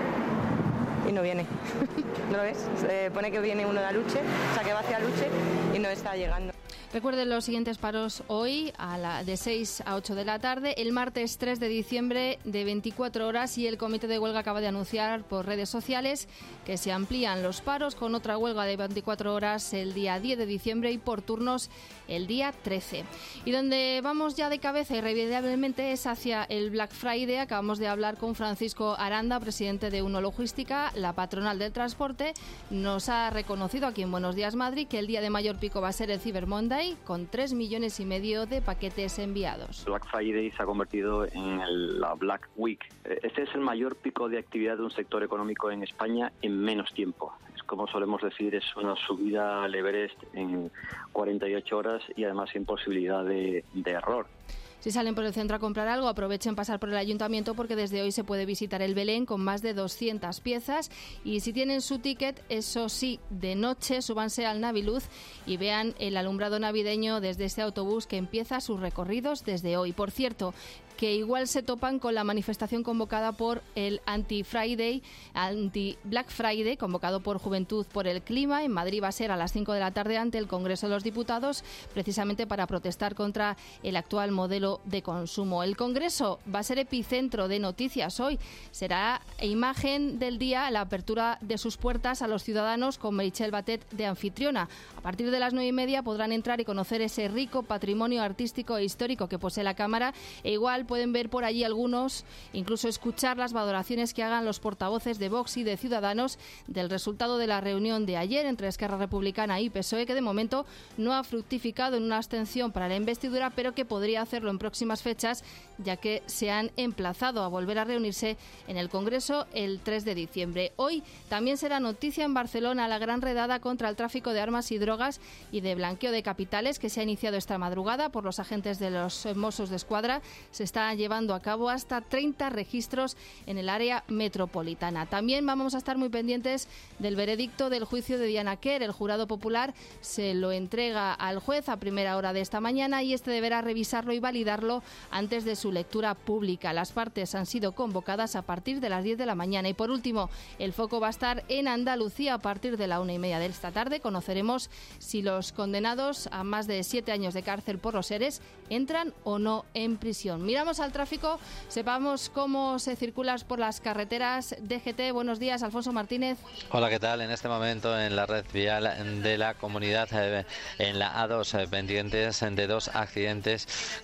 Speaker 19: y no viene. ¿No lo ves? Eh, pone que viene uno de Aluche, o sea que va hacia Aluche y no está llegando.
Speaker 18: Recuerden los siguientes paros hoy, a la, de seis a ocho de la tarde, el martes tres de diciembre de veinticuatro horas, y el comité de huelga acaba de anunciar por redes sociales que se amplían los paros con otra huelga de veinticuatro horas el día diez de diciembre y por turnos el día trece. Y donde vamos ya de cabeza irremediablemente es hacia el Black Friday. Acabamos de hablar con Francisco Aranda, presidente de Uno Logística, la patronal del transporte. Nos ha reconocido aquí en Buenos Días Madrid que el día de mayor pico va a ser el Cyber Monday, con tres millones y medio de paquetes enviados.
Speaker 6: Black Friday se ha convertido en el, la Black Week. Este es el mayor pico de actividad de un sector económico en España en menos tiempo. Es, como solemos decir, es una subida al Everest en cuarenta y ocho horas y además sin posibilidad de, de error.
Speaker 18: Si salen por el centro a comprar algo, aprovechen pasar por el ayuntamiento, porque desde hoy se puede visitar el Belén con más de doscientas piezas. Y si tienen su ticket, eso sí, de noche, súbanse al Naviluz y vean el alumbrado navideño desde este autobús que empieza sus recorridos desde hoy. Por cierto, que igual se topan con la manifestación convocada por el Anti-Friday, Anti-Black Friday, convocado por Juventud por el Clima. En Madrid va a ser a las cinco de la tarde ante el Congreso de los Diputados, precisamente para protestar contra el actual modelo de consumo. El Congreso va a ser epicentro de noticias hoy. Será imagen del día la apertura de sus puertas a los ciudadanos con Meritxell Batet de anfitriona. A partir de las nueve y media podrán entrar y conocer ese rico patrimonio artístico e histórico que posee la Cámara, e igual pueden ver por allí algunos, incluso escuchar las valoraciones que hagan los portavoces de Vox y de Ciudadanos del resultado de la reunión de ayer entre Esquerra Republicana y P S O E, que de momento no ha fructificado en una abstención para la investidura, pero que podría hacerlo en próximas fechas, ya que se han emplazado a volver a reunirse en el Congreso el tres de diciembre. Hoy también será noticia en Barcelona la gran redada contra el tráfico de armas y drogas y de blanqueo de capitales que se ha iniciado esta madrugada por los agentes de los Mossos de Escuadra. Se está llevando a cabo hasta treinta registros en el área metropolitana. También vamos a estar muy pendientes del veredicto del juicio de Diana Quer. El jurado popular se lo entrega al juez a primera hora de esta mañana y este deberá revisarlo y validarlo antes de su lectura pública. Las partes han sido convocadas a partir de las diez de la mañana. Y por último, el foco va a estar en Andalucía a partir de la una y media de esta tarde. Conoceremos si los condenados a más de siete años de cárcel por los ERES entran o no en prisión. Miramos al tráfico, sepamos cómo se circula por las carreteras. D G T, buenos días, Alfonso Martínez.
Speaker 4: Hola, ¿qué tal? En este momento en la red vial de la comunidad, en la A dos, pendientes de dos accidentes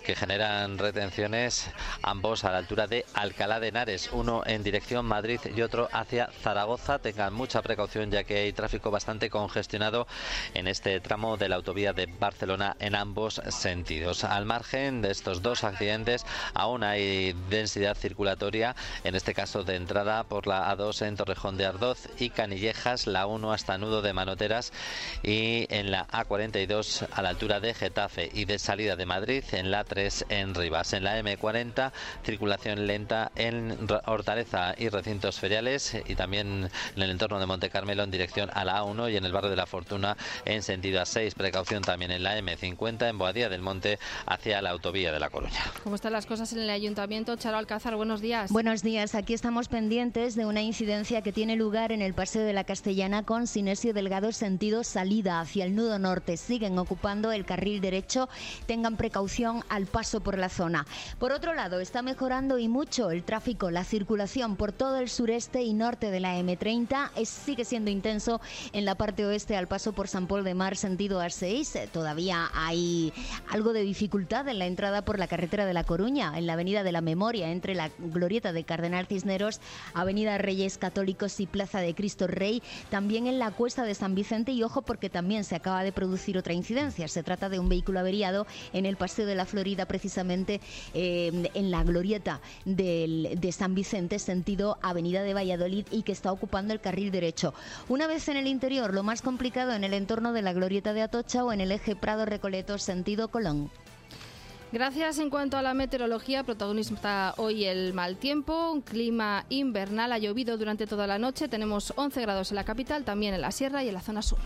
Speaker 4: que generan retenciones, ambos a la altura de Alcalá de Henares, uno en dirección Madrid y otro hacia Zaragoza. Tengan mucha precaución ya que hay tráfico bastante congestionado en este tramo de la autovía de Barcelona en ambos sentidos. Al margen de estos dos accidentes aún hay densidad circulatoria, en este caso de entrada por la A dos en Torrejón de Ardoz y Canillejas, la uno hasta Nudo de Manoteras y en la A cuarenta y dos a la altura de Getafe, y de salida de Madrid en la tres en Rivas. En la eme cuarenta circulación lenta en Hortaleza y recintos feriales, y también en el entorno de Monte Carmelo en dirección a la A uno y en el barrio de la Fortuna en sentido A seis. Precaución también en la eme cincuenta en Boadilla del Monte hacia la autovía de La Coruña.
Speaker 18: ¿Cómo están las cosas en el Ayuntamiento? Charo Alcázar, buenos días.
Speaker 5: Buenos días. Aquí estamos pendientes de una incidencia que tiene lugar en el Paseo de la Castellana con Sinesio Delgado sentido salida hacia el nudo norte. Siguen ocupando el carril derecho. Tengan precaución al paso por la zona. Por otro lado, está mejorando y mucho el tráfico, la circulación por todo el sureste y norte de la eme treinta. Es, sigue siendo intenso en la parte oeste al paso por San Pol de Mar sentido A seis. Todavía hay algo de dificultad en la entrada por la carretera de La Coruña, en la avenida de la Memoria, entre la glorieta de Cardenal Cisneros, avenida Reyes Católicos y Plaza de Cristo Rey. También en la cuesta de San Vicente, y ojo porque también se acaba de producir otra incidencia. Se trata de un vehículo averiado en el Paseo de la Florida, precisamente eh, en la glorieta del, de San Vicente, sentido avenida de Valladolid, y que está ocupando el carril derecho. Una vez en el interior, lo más complicado en el entorno de la glorieta de Atocha o en el eje Prado-Recoletos, sentido Colón.
Speaker 18: Gracias. En cuanto a la meteorología, protagonista hoy el mal tiempo, un clima invernal. Ha llovido durante toda la noche. Tenemos once grados en la capital, también en la sierra y en la zona sur.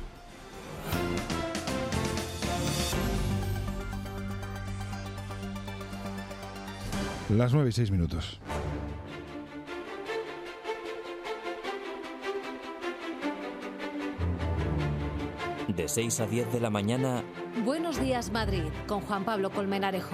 Speaker 3: Las nueve y seis minutos.
Speaker 1: De seis a diez de la mañana.
Speaker 2: Buenos días, Madrid, con Juan Pablo Colmenarejo.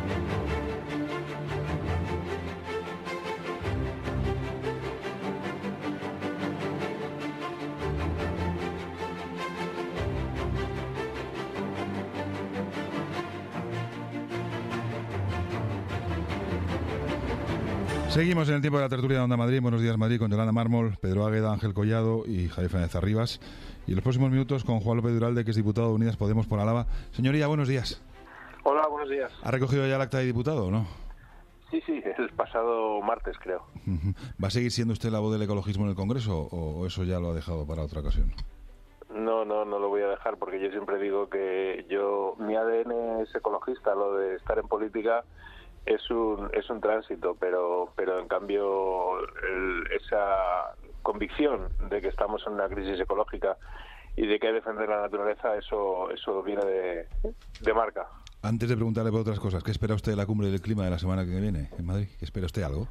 Speaker 3: Seguimos en el tiempo de la tertulia de Onda Madrid. Buenos días, Madrid, con Yolanda Mármol, Pedro Águeda, Ángel Collado y Javier Fernández Arribas. Y en los próximos minutos con Juan López Duralde, que es diputado de Unidas Podemos por Álava. Señoría, buenos días.
Speaker 21: Hola, buenos días.
Speaker 3: ¿Ha recogido ya el acta de diputado o no?
Speaker 21: Sí, sí, el pasado martes, creo.
Speaker 3: ¿Va a seguir siendo usted la voz del ecologismo en el Congreso o eso ya lo ha dejado para otra ocasión?
Speaker 21: No, no, no lo voy a dejar, porque yo siempre digo que yo, mi A D N es ecologista. Lo de estar en política es un es un tránsito, pero pero en cambio el, esa convicción de que estamos en una crisis ecológica y de que hay que defender la naturaleza, eso eso viene de, de marca.
Speaker 3: Antes de preguntarle por otras cosas, ¿qué espera usted de la cumbre del clima de la semana que viene en Madrid? ¿Qué espera usted, algo?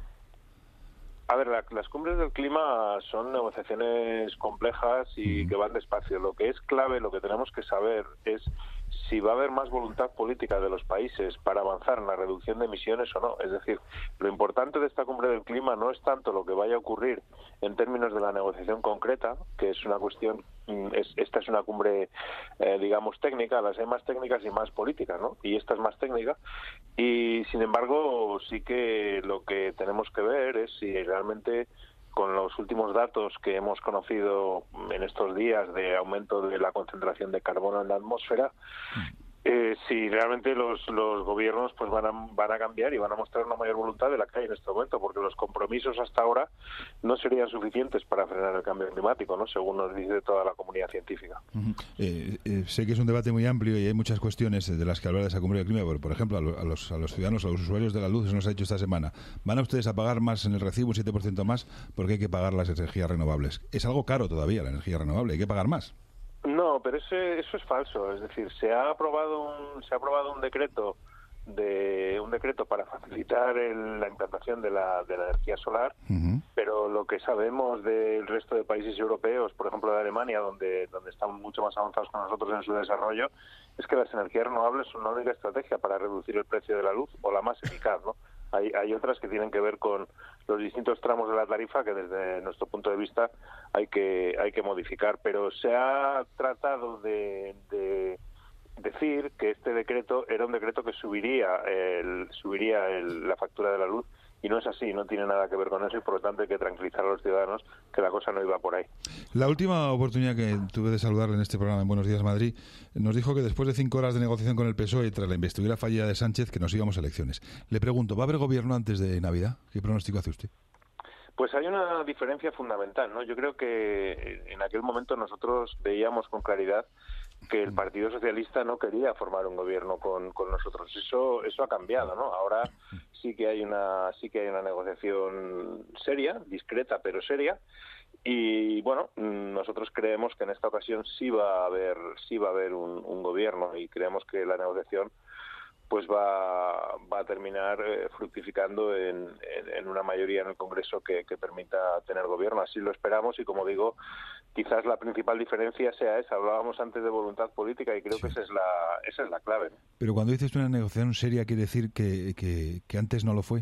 Speaker 21: A ver, la, las cumbres del clima son negociaciones complejas y mm. que van despacio. Lo que es clave, lo que tenemos que saber es si va a haber más voluntad política de los países para avanzar en la reducción de emisiones o no. Es decir, lo importante de esta cumbre del clima no es tanto lo que vaya a ocurrir en términos de la negociación concreta, que es una cuestión, es, esta es una cumbre, eh, digamos, técnica. Las hay más técnicas y más políticas, ¿no? Y esta es más técnica. Y, sin embargo, sí que lo que tenemos que ver es si realmente, con los últimos datos que hemos conocido en estos días de aumento de la concentración de carbono en la atmósfera, eh, si realmente los, los gobiernos pues van a, van a cambiar y van a mostrar una mayor voluntad de la que hay en este momento, porque los compromisos hasta ahora no serían suficientes para frenar el cambio climático, ¿no? Según nos dice toda la comunidad científica.
Speaker 3: Uh-huh. eh, eh, sé que es un debate muy amplio y hay muchas cuestiones de las que hablar de esa cumbre del clima. Por, por ejemplo, a, lo, a, los, a los ciudadanos, a los usuarios de la luz, eso nos ha dicho esta semana, ¿van a ustedes a pagar más en el recibo, un siete por ciento más, porque hay que pagar las energías renovables? Es algo caro todavía la energía renovable, hay que pagar más.
Speaker 21: No, pero ese, eso es falso. Es decir, se ha aprobado un, se ha aprobado un decreto de un decreto para facilitar el, la implantación de la, de la energía solar, uh-huh. pero lo que sabemos del resto de países europeos, por ejemplo de Alemania, donde donde están mucho más avanzados que nosotros en su desarrollo, es que las energías renovables son una única estrategia para reducir el precio de la luz, o la más eficaz, ¿no? Hay, hay otras que tienen que ver con los distintos tramos de la tarifa que desde nuestro punto de vista hay que hay que modificar, pero se ha tratado de, de decir que este decreto era un decreto que subiría el, subiría el, la factura de la luz, y no es así, no tiene nada que ver con eso, y por lo tanto hay que tranquilizar a los ciudadanos que la cosa no iba por ahí.
Speaker 3: La última oportunidad que tuve de saludarle en este programa en Buenos Días Madrid, nos dijo que después de cinco horas de negociación con el P S O E y tras la investidura fallida de Sánchez, que nos íbamos a elecciones. Le pregunto, ¿va a haber gobierno antes de Navidad? ¿Qué pronóstico hace usted?
Speaker 21: Pues hay una diferencia fundamental, ¿no? Yo creo que en aquel momento nosotros veíamos con claridad que el Partido Socialista no quería formar un gobierno con, con nosotros. Eso eso ha cambiado, ¿no? Ahora sí que hay una sí que hay una negociación seria, discreta pero seria, y bueno, nosotros creemos que en esta ocasión sí va a haber sí va a haber un, un gobierno, y creemos que la negociación pues va, va a terminar eh, fructificando en, en, en una mayoría en el Congreso que, que permita tener gobierno. Así lo esperamos, y como digo, quizás la principal diferencia sea esa. Hablábamos antes de voluntad política, y creo sí. que esa es la esa es la clave, ¿no?
Speaker 3: Pero cuando dices una negociación seria, ¿quiere decir que, que, que antes no lo fue?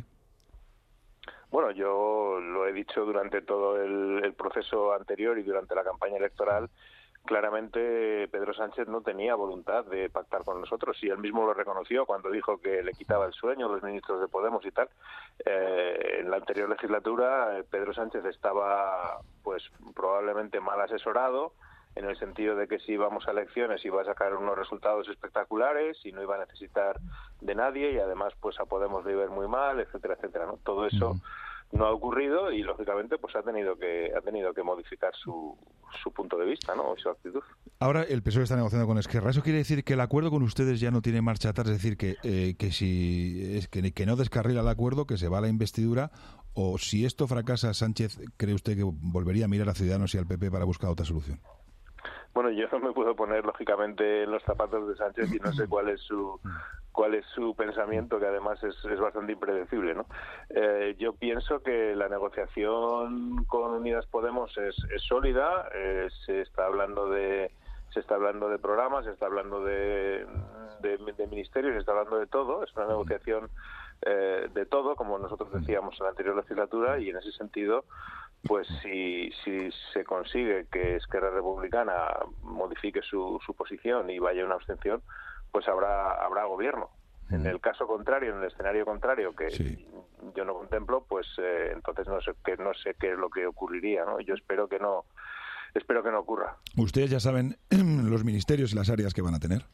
Speaker 21: Bueno, yo lo he dicho durante todo el, el proceso anterior y durante la campaña electoral. Claramente Pedro Sánchez no tenía voluntad de pactar con nosotros, y él mismo lo reconoció cuando dijo que le quitaba el sueño a los ministros de Podemos y tal. Eh, en la anterior legislatura Pedro Sánchez estaba pues probablemente mal asesorado, en el sentido de que si íbamos a elecciones iba a sacar unos resultados espectaculares y no iba a necesitar de nadie, y además pues a Podemos le iba a ir muy mal, etcétera, etcétera, ¿no? Todo eso uh-huh. no ha ocurrido, y lógicamente pues ha tenido que ha tenido que modificar su, su punto de vista, ¿no? Y su actitud.
Speaker 3: Ahora el P S O E está negociando con Esquerra. ¿Eso quiere decir que el acuerdo con ustedes ya no tiene marcha atrás? Es decir, que eh, que si es que, que no descarrila el acuerdo, que se va a la investidura, o si esto fracasa, Sánchez, ¿cree usted que volvería a mirar a Ciudadanos y al P P para buscar otra solución?
Speaker 21: Bueno, yo no me puedo poner lógicamente en los zapatos de Sánchez, y no sé cuál es su cuál es su pensamiento, que además es, es bastante impredecible, ¿no? Eh, yo pienso que la negociación con Unidas Podemos es, es sólida. Eh, se está hablando de se está hablando de programas, se está hablando de, de, de ministerios, se está hablando de todo. Es una negociación eh, de todo, como nosotros decíamos en la anterior legislatura, y en ese sentido, pues si, si se consigue que Esquerra Republicana modifique su, su posición y vaya a una abstención, pues habrá habrá gobierno. En el caso contrario, en el escenario contrario, que sí. yo no contemplo, pues eh, entonces no sé qué no sé qué es lo que ocurriría, ¿no? Yo espero que no espero que no ocurra.
Speaker 3: ¿Ustedes ya saben los ministerios y las áreas que van a tener?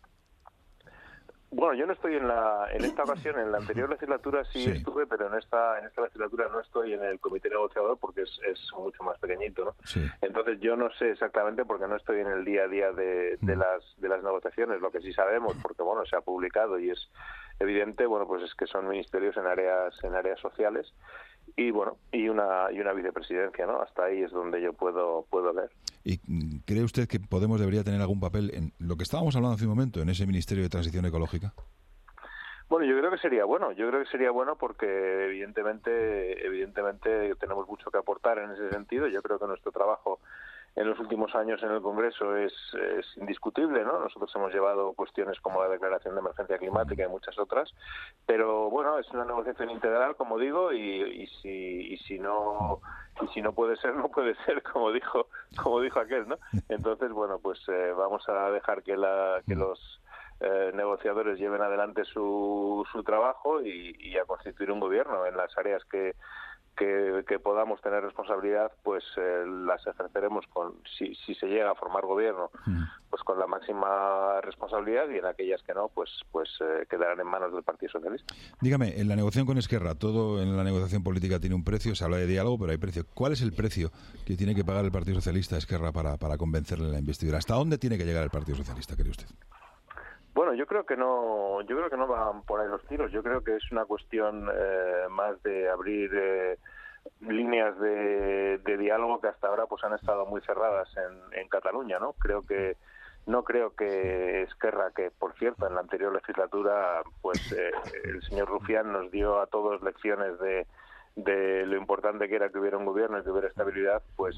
Speaker 21: Bueno, yo no estoy en la en esta ocasión. En la anterior legislatura sí, sí. estuve, pero en esta en esta legislatura no estoy en el comité negociador, porque es, es mucho más pequeñito, ¿no?
Speaker 3: Sí.
Speaker 21: Entonces yo no sé exactamente, porque no estoy en el día a día de, de las de las negociaciones. Lo que sí sabemos, porque bueno, se ha publicado y es evidente, bueno, pues es que son ministerios en áreas en áreas sociales, y bueno, y una y una vicepresidencia, ¿no? Hasta ahí es donde yo puedo puedo ver.
Speaker 3: ¿Y cree usted que Podemos debería tener algún papel en lo que estábamos hablando hace un momento, en ese Ministerio de Transición Ecológica?
Speaker 21: Bueno, yo creo que sería bueno. Yo creo que sería bueno porque evidentemente evidentemente tenemos mucho que aportar en ese sentido. Yo creo que nuestro trabajo en los últimos años en el Congreso es, es indiscutible, ¿no? Nosotros hemos llevado cuestiones como la declaración de emergencia climática y muchas otras, pero bueno, es una negociación integral, como digo, y, y si y si no y si no puede ser, no puede ser, como dijo como dijo aquel, ¿no? Entonces, bueno, pues eh, vamos a dejar que la que los eh, negociadores lleven adelante su su trabajo y, y a constituir un gobierno en las áreas que Que, que podamos tener responsabilidad, pues eh, las ejerceremos con, si, si se llega a formar gobierno, pues con la máxima responsabilidad, y en aquellas que no, pues pues eh, quedarán en manos del Partido Socialista.
Speaker 3: Dígame, en la negociación con Esquerra, todo en la negociación política tiene un precio, se habla de diálogo, pero hay precio. ¿Cuál es el precio que tiene que pagar el Partido Socialista a Esquerra para, para convencerle en la investidura? ¿Hasta dónde tiene que llegar el Partido Socialista, cree usted?
Speaker 21: Bueno, yo creo que no, yo creo que no van por ahí los tiros. Yo creo que es una cuestión eh, más de abrir eh, líneas de, de diálogo que hasta ahora pues han estado muy cerradas en, en Cataluña, ¿no? Creo que no creo que Esquerra, que por cierto en la anterior legislatura pues eh, el señor Rufián nos dio a todos lecciones de, de lo importante que era que hubiera un gobierno y que hubiera estabilidad, pues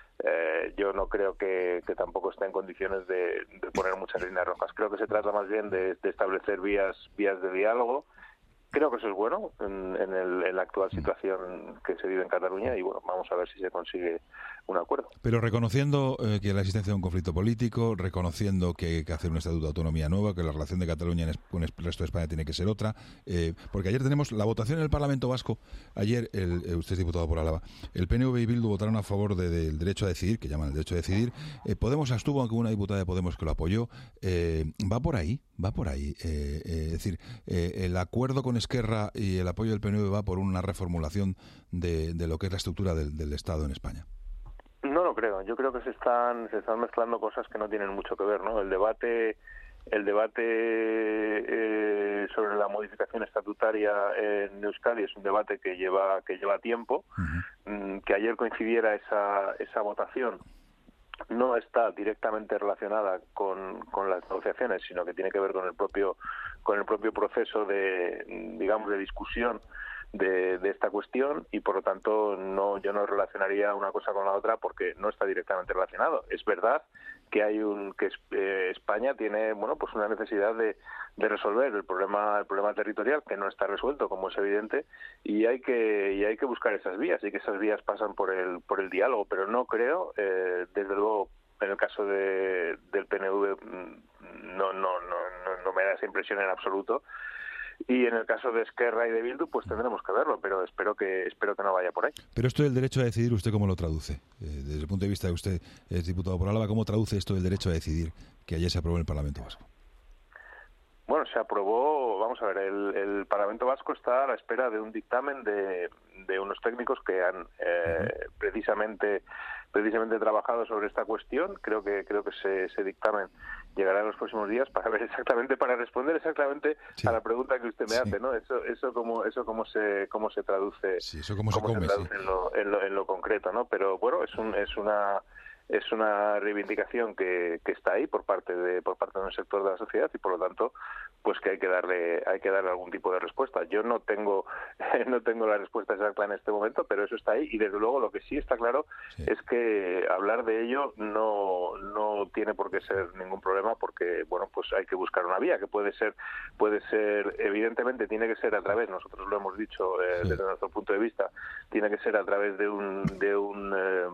Speaker 21: Eh, yo no creo que, que tampoco esté en condiciones de, de poner muchas líneas rojas. Creo que se trata más bien de, de establecer vías vías de diálogo Creo que eso es bueno en, en, el, en la actual situación que se vive en Cataluña y bueno, vamos a ver si se consigue un acuerdo.
Speaker 3: Pero reconociendo eh, que la existencia de un conflicto político, reconociendo que hay que hacer un estatuto de autonomía nueva, que la relación de Cataluña con el resto de España tiene que ser otra, eh, porque ayer tenemos la votación en el Parlamento Vasco, ayer, el, eh, usted es diputado por Álava, el P N V y Bildu votaron a favor de, del derecho a decidir, que llaman el derecho a decidir, eh, Podemos abstuvo, aunque hubo una diputada de Podemos que lo apoyó, eh, va por ahí, va por ahí, eh, eh, es decir, eh, el acuerdo con Esquerra y el apoyo del P N V va por una reformulación de, de lo que es la estructura del, del Estado en España.
Speaker 21: No lo creo. Yo creo que se están se están mezclando cosas que no tienen mucho que ver, ¿no? El debate el debate eh, sobre la modificación estatutaria en Euskadi es un debate que lleva que lleva tiempo. Uh-huh. Que ayer coincidiera esa esa votación no está directamente relacionada con, con las negociaciones, sino que tiene que ver con el propio con el propio proceso de, digamos, de discusión de, de esta cuestión y por lo tanto no yo no relacionaría una cosa con la otra porque no está directamente relacionado. Es verdad que hay un que eh, España tiene bueno pues una necesidad de, de resolver el problema el problema territorial que no está resuelto, como es evidente, y hay que y hay que buscar esas vías y que esas vías pasan por el por el diálogo, pero no creo eh, desde luego en el caso de del P N V no no no no, no me da esa impresión en absoluto. Y en el caso de Esquerra y de Bildu, pues tendremos que verlo, pero espero que espero que no vaya por ahí.
Speaker 3: Pero esto del derecho a decidir, ¿usted cómo lo traduce? Eh, desde el punto de vista de usted, es diputado por Álava, ¿cómo traduce esto del derecho a decidir que ayer se aprobó en el Parlamento Vasco?
Speaker 21: Bueno, se aprobó, vamos a ver, el, el Parlamento Vasco está a la espera de un dictamen de, de unos técnicos que han eh, uh-huh. precisamente precisamente trabajado sobre esta cuestión. Creo que creo que ese, ese dictamen llegará en los próximos días para ver exactamente, para responder exactamente sí. a la pregunta que usted me sí. hace, ¿no? Eso eso cómo eso cómo se cómo se traduce,
Speaker 3: sí, eso cómo,
Speaker 21: cómo
Speaker 3: se, come,
Speaker 21: se traduce
Speaker 3: sí.
Speaker 21: en, lo, en, lo, en lo concreto, ¿no? Pero bueno, es un es una es una reivindicación que, que está ahí por parte de por parte de un sector de la sociedad y por lo tanto pues que hay que darle hay que darle algún tipo de respuesta. Yo no tengo no tengo la respuesta exacta en este momento, pero eso está ahí y desde luego lo que sí está claro sí. es que hablar de ello no no tiene por qué ser ningún problema porque bueno pues hay que buscar una vía que puede ser puede ser evidentemente tiene que ser a través, nosotros lo hemos dicho eh, sí. desde nuestro punto de vista, tiene que ser a través de un de un eh,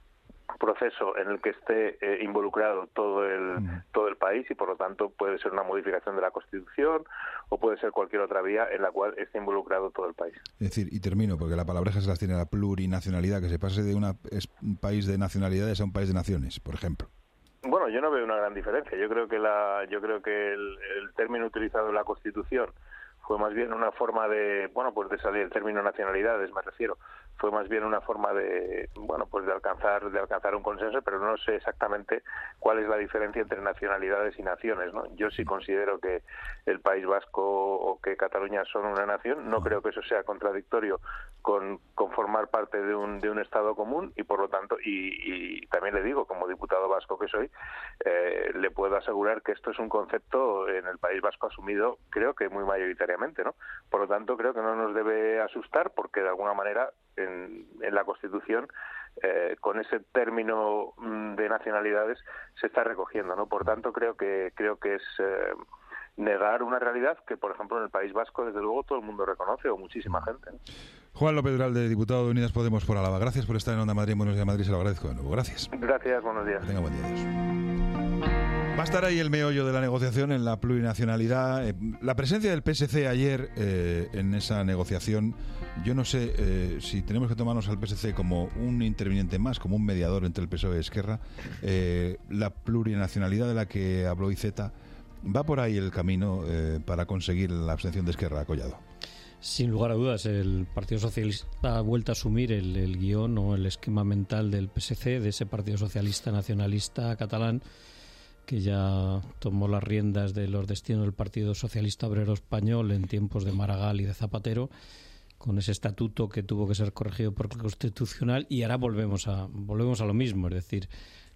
Speaker 21: proceso en el que esté eh, involucrado todo el uh-huh. todo el país y por lo tanto puede ser una modificación de la Constitución o puede ser cualquier otra vía en la cual esté involucrado todo el país.
Speaker 3: Es decir, y termino porque la palabreja se las tiene la plurinacionalidad, que se pase de una, es, un país de nacionalidades a un país de naciones, por ejemplo.
Speaker 21: Bueno, yo no veo una gran diferencia. Yo creo que la yo creo que el, el término utilizado en la Constitución fue más bien una forma de, bueno, pues de salir el término nacionalidades, me refiero, fue más bien una forma de, bueno, pues de alcanzar de alcanzar un consenso, pero no sé exactamente cuál es la diferencia entre nacionalidades y naciones, ¿no? Yo sí considero que el País Vasco o que Cataluña son una nación, no creo que eso sea contradictorio con, con formar parte de un de un Estado común y por lo tanto, y, y también le digo, como diputado vasco que soy, eh, le puedo asegurar que esto es un concepto en el País Vasco asumido, creo que muy mayoritariamente, ¿no? Por lo tanto, creo que no nos debe asustar porque de alguna manera en, en la Constitución eh, con ese término de nacionalidades se está recogiendo, ¿no? Por tanto, creo que creo que es eh, negar una realidad que, por ejemplo, en el País Vasco, desde luego, todo el mundo reconoce o muchísima gente, ¿no?
Speaker 3: Juan López Duralde, diputado de Unidas Podemos por Álava. Gracias por estar en Onda Madrid. Buenos días, Madrid. Se lo agradezco de nuevo. Gracias.
Speaker 21: Gracias, buenos días.
Speaker 3: Que tenga buen día. Adiós. Va a estar ahí el meollo de la negociación en la plurinacionalidad. Eh, la presencia del P S C ayer eh, en esa negociación, yo no sé eh, si tenemos que tomarnos al P S C como un interviniente más, como un mediador entre el P S O E y Esquerra. Eh, la plurinacionalidad de la que habló Iceta, ¿va por ahí el camino eh, para conseguir la abstención de Esquerra, Collado?
Speaker 8: Sin lugar a dudas, el Partido Socialista ha vuelto a asumir el, el guión o el esquema mental del P S C, de ese Partido Socialista Nacionalista catalán, que ya tomó las riendas de los destinos del Partido Socialista Obrero Español en tiempos de Maragall y de Zapatero, con ese estatuto que tuvo que ser corregido por el Constitucional, y ahora volvemos a volvemos a lo mismo, es decir,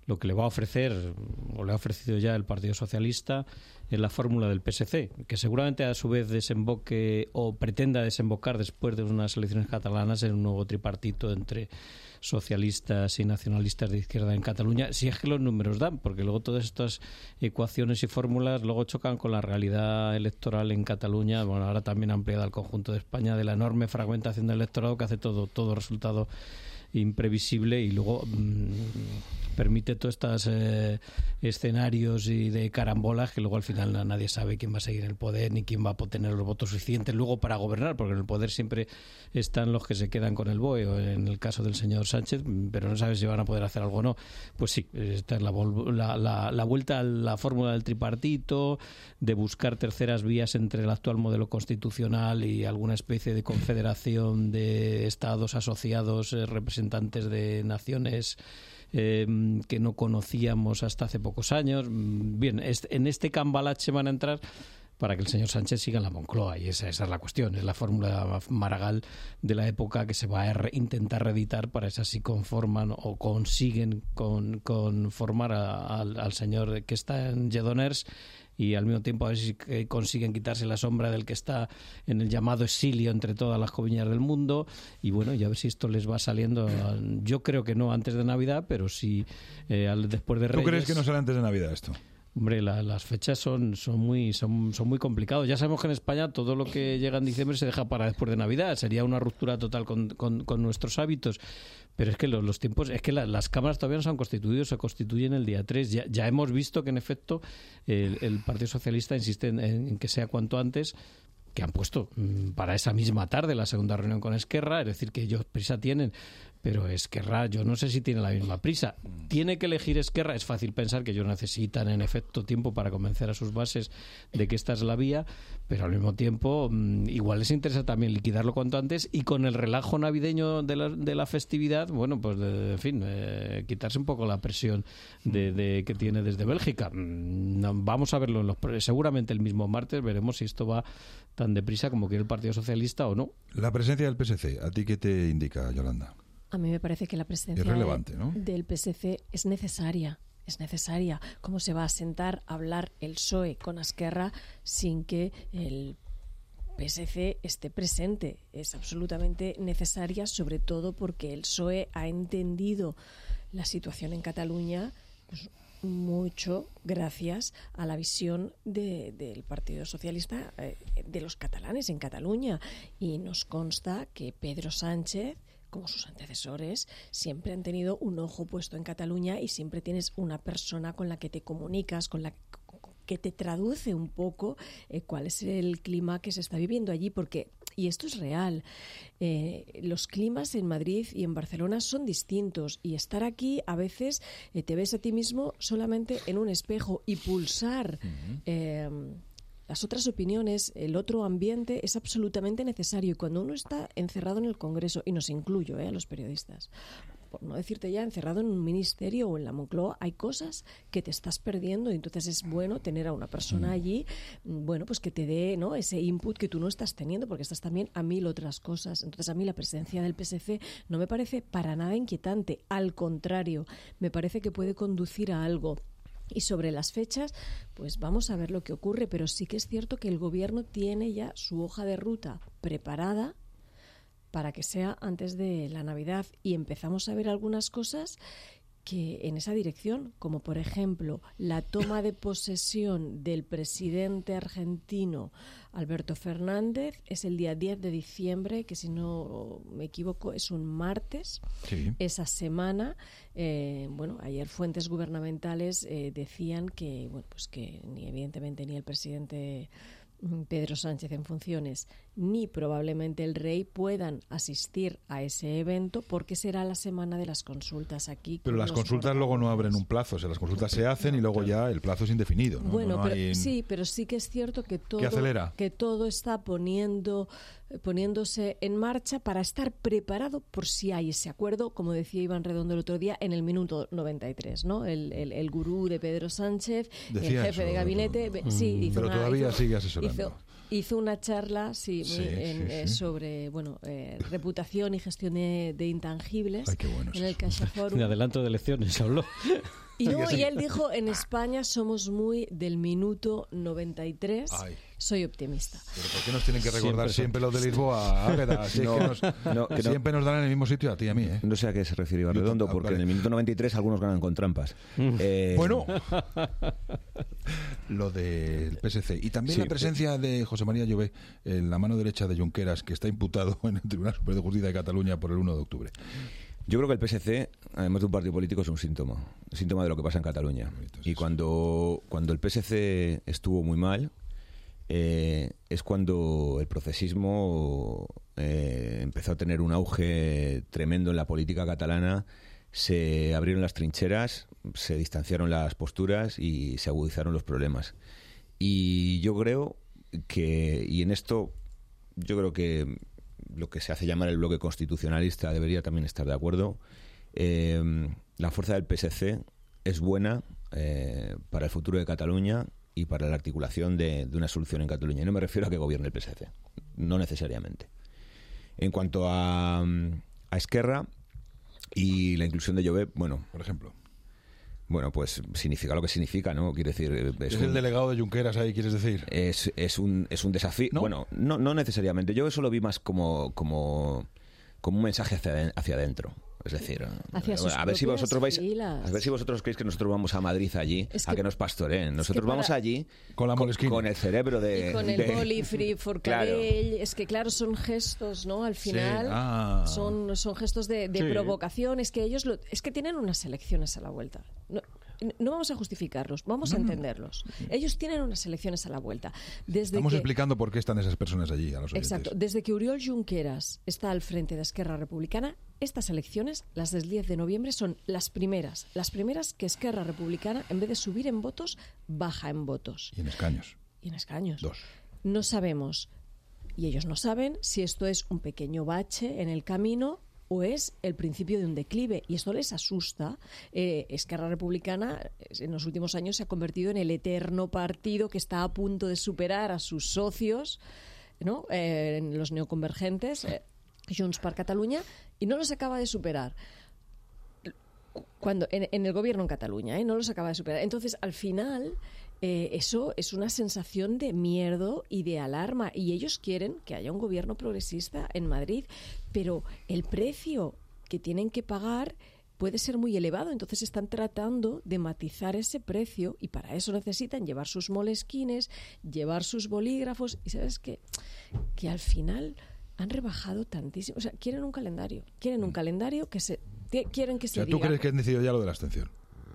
Speaker 8: lo que le va a ofrecer, o le ha ofrecido ya el Partido Socialista, en la fórmula del P S C, que seguramente a su vez desemboque o pretenda desembocar después de unas elecciones catalanas en un nuevo tripartito entre socialistas y nacionalistas de izquierda en Cataluña, si es que los números dan, porque luego todas estas ecuaciones y fórmulas luego chocan con la realidad electoral en Cataluña, bueno, ahora también ampliada al conjunto de España, de la enorme fragmentación del electorado que hace todo, todo resultado imprevisible y luego mmm, permite todos estos eh, escenarios y de carambolas que luego al final nadie sabe quién va a seguir en el poder ni quién va a tener los votos suficientes luego para gobernar, porque en el poder siempre están los que se quedan con el B O E, o en el caso del señor Sánchez, pero no sabes si van a poder hacer algo o no. Pues sí, esta es la, la, la, la vuelta a la fórmula del tripartito, de buscar terceras vías entre el actual modelo constitucional y alguna especie de confederación de estados asociados, eh, representantes de naciones eh, que no conocíamos hasta hace pocos años. Bien, en este cambalache van a entrar para que el señor Sánchez siga en la Moncloa, y esa, esa es la cuestión, es la fórmula Maragall de la época que se va a re, intentar reeditar para esa si conforman o consiguen con, conformar a, a, al señor que está en Lledoners, y al mismo tiempo a ver si consiguen quitarse la sombra del que está en el llamado exilio entre todas las covillas del mundo, y bueno, y a ver si esto les va saliendo. Yo creo que no antes de Navidad, pero sí eh, después de Reyes.
Speaker 3: ¿Tú crees que no sale antes de Navidad esto?
Speaker 8: Hombre, la, las fechas son, son muy son, son muy complicados. Ya sabemos que en España todo lo que llega en diciembre se deja para después de Navidad. Sería una ruptura total con, con, con nuestros hábitos. Pero es que los, los tiempos, es que la, las cámaras todavía no se han constituido, se constituyen el día tres. Ya, ya hemos visto que en efecto el, el Partido Socialista insiste en, en que sea cuanto antes, que han puesto mmm, para esa misma tarde la segunda reunión con Esquerra, es decir, que ellos prisa tienen. Pero Esquerra, yo no sé si tiene la misma prisa. Tiene que elegir Esquerra. Es fácil pensar que ellos necesitan, en efecto, tiempo para convencer a sus bases de que esta es la vía, pero al mismo tiempo mmm, igual les interesa también liquidarlo cuanto antes, y con el relajo navideño de la, de la festividad, bueno, pues, de, en fin, eh, quitarse un poco la presión de, de que tiene desde Bélgica. No, vamos a verlo en los, seguramente el mismo martes, veremos si esto va tan deprisa como quiere el Partido Socialista o no.
Speaker 3: La presencia del P S C, ¿a ti qué te indica, Yolanda?
Speaker 10: A mí me parece que la presencia
Speaker 3: es relevante, ¿no?
Speaker 10: del P S C es necesaria. Es necesaria. ¿Cómo se va a sentar a hablar el P S O E con Esquerra sin que el P S C esté presente? Es absolutamente necesaria, sobre todo porque el P S O E ha entendido la situación en Cataluña pues, mucho gracias a la visión de, del Partido Socialista, eh, de los catalanes en Cataluña. Y nos consta que Pedro Sánchez, como sus antecesores, siempre han tenido un ojo puesto en Cataluña, y siempre tienes una persona con la que te comunicas, con la que te traduce un poco eh, cuál es el clima que se está viviendo allí, porque, y esto es real, eh, los climas en Madrid y en Barcelona son distintos, y estar aquí a veces eh, te ves a ti mismo solamente en un espejo, y pulsar uh-huh. eh, las otras opiniones, el otro ambiente es absolutamente necesario. Y cuando uno está encerrado en el Congreso, y nos incluyo eh, a los periodistas, por no decirte ya encerrado en un ministerio o en la Moncloa, hay cosas que te estás perdiendo, y entonces es bueno tener a una persona allí, bueno, pues que te dé, ¿no?, ese input que tú no estás teniendo, porque estás también a mil otras cosas. Entonces a mí la presencia del P S C no me parece para nada inquietante, al contrario, me parece que puede conducir a algo. Y sobre las fechas, pues vamos a ver lo que ocurre, pero sí que es cierto que el Gobierno tiene ya su hoja de ruta preparada para que sea antes de la Navidad, y empezamos a ver algunas cosas que en esa dirección, como por ejemplo la toma de posesión del presidente argentino Alberto Fernández es el día diez de diciembre, que si no me equivoco es un martes. Sí. Esa semana, eh, bueno, ayer fuentes gubernamentales eh, decían que, bueno, pues que ni evidentemente ni el presidente Pedro Sánchez en funciones ni probablemente el rey puedan asistir a ese evento, porque será la semana de las consultas aquí.
Speaker 3: Pero las consultas luego no abren un plazo, o sea, las consultas se hacen y luego ya el plazo es indefinido, ¿no?
Speaker 10: Bueno,
Speaker 3: no, no
Speaker 10: pero,
Speaker 3: hay...
Speaker 10: sí, pero sí que es cierto que todo,
Speaker 3: ¿Qué acelera?
Speaker 10: que todo está poniendo poniéndose en marcha para estar preparado por si hay ese acuerdo, como decía Iván Redondo el otro día, en el minuto noventa y tres, ¿no? El, el, el gurú de Pedro Sánchez, decía el jefe eso, de gabinete, no, no. sí, hizo
Speaker 3: pero
Speaker 10: una,
Speaker 3: todavía
Speaker 10: hizo,
Speaker 3: sigue asesorando.
Speaker 10: Hizo, Hizo una charla sí,
Speaker 3: sí,
Speaker 10: en,
Speaker 3: sí,
Speaker 10: eh,
Speaker 3: sí.
Speaker 10: sobre bueno eh, reputación y gestión de, de intangibles.
Speaker 3: Ay, qué bueno
Speaker 10: en
Speaker 3: es
Speaker 10: el CaixaForum.
Speaker 8: De adelanto de elecciones habló.
Speaker 10: Y, no, y él dijo, en España somos muy del minuto noventa y tres. Ay. Soy optimista.
Speaker 3: ¿Pero por qué nos tienen que recordar siempre, siempre los de Lisboa, Águeda? Si no, es que nos, no, que siempre no. nos dan en el mismo sitio a ti y a mí, ¿eh?
Speaker 7: No sé a qué se refiere Iván Redondo, porque vale. en el minuto noventa y tres algunos ganan con trampas.
Speaker 3: Mm. Eh... Bueno, lo del P S C. Y también sí, la presencia de José María Llobet en la mano derecha de Junqueras, que está imputado en el Tribunal Superior de Justicia de Cataluña por el uno de octubre.
Speaker 7: Yo creo que el P S C, además de un partido político, es un síntoma. Un síntoma de lo que pasa en Cataluña. Y cuando, cuando el P S C estuvo muy mal, eh, es cuando el procesismo eh, empezó a tener un auge tremendo en la política catalana. Se abrieron las trincheras, se distanciaron las posturas y se agudizaron los problemas. Y yo creo que, y en esto, yo creo que lo que se hace llamar el bloque constitucionalista debería también estar de acuerdo. Eh, la fuerza del P S C es buena eh, para el futuro de Cataluña y para la articulación de, de una solución en Cataluña. Y no me refiero a que gobierne el P S C, no necesariamente. En cuanto a, a Esquerra y la inclusión de Llobet, bueno,
Speaker 3: por ejemplo,
Speaker 7: bueno, pues significa lo que significa, ¿no? Quiere decir,
Speaker 3: es, es un, el delegado de Junqueras ahí, ¿quieres decir?
Speaker 7: Es, es un es un desafío. ¿No? Bueno, no no necesariamente. Yo eso lo vi más como como como un mensaje hacia hacia adentro. Es decir,
Speaker 10: hacia
Speaker 7: a ver si vosotros vais,
Speaker 10: filas.
Speaker 7: a ver si vosotros creéis que nosotros vamos a Madrid allí es que, a que nos pastoreen. Nosotros es vamos para, allí
Speaker 3: con la molesquina,
Speaker 7: con, con el cerebro de
Speaker 10: y con el
Speaker 7: de,
Speaker 10: boli free forcadell. Claro. Es que claro, son gestos, ¿no? Al final sí. ah. son son gestos de, de sí. provocación. Es que ellos lo, es que tienen unas elecciones a la vuelta. No, No vamos a justificarlos, vamos a entenderlos. Ellos tienen unas elecciones a la vuelta. Desde
Speaker 3: Estamos
Speaker 10: que,
Speaker 3: explicando por qué están esas personas allí, a los oyentes.
Speaker 10: Exacto. Desde que Oriol Junqueras está al frente de Esquerra Republicana, estas elecciones, las del diez de noviembre, son las primeras. Las primeras que Esquerra Republicana, en vez de subir en votos, baja en votos.
Speaker 3: Y en escaños.
Speaker 10: Y en escaños.
Speaker 3: Dos.
Speaker 10: No sabemos, y ellos no saben, si esto es un pequeño bache en el camino o es el principio de un declive, y esto les asusta. Eh, Esquerra Republicana en los últimos años se ha convertido en el eterno partido que está a punto de superar a sus socios, ¿no? Eh, en los neoconvergentes, eh, Junts per Catalunya, y no los acaba de superar. Cuando en, en el gobierno en Cataluña, ¿eh? No los acaba de superar. Entonces, al final, eh, eso es una sensación de miedo y de alarma, y ellos quieren que haya un gobierno progresista en Madrid, pero el precio que tienen que pagar puede ser muy elevado. Entonces están tratando de matizar ese precio, y para eso necesitan llevar sus molesquines, llevar sus bolígrafos, y ¿sabes qué? Que al final han rebajado tantísimo. O sea, quieren un calendario, quieren un calendario que se quieren que se
Speaker 3: o sea,
Speaker 10: diga.
Speaker 3: ¿Tú crees que han decidido ya lo de la abstención?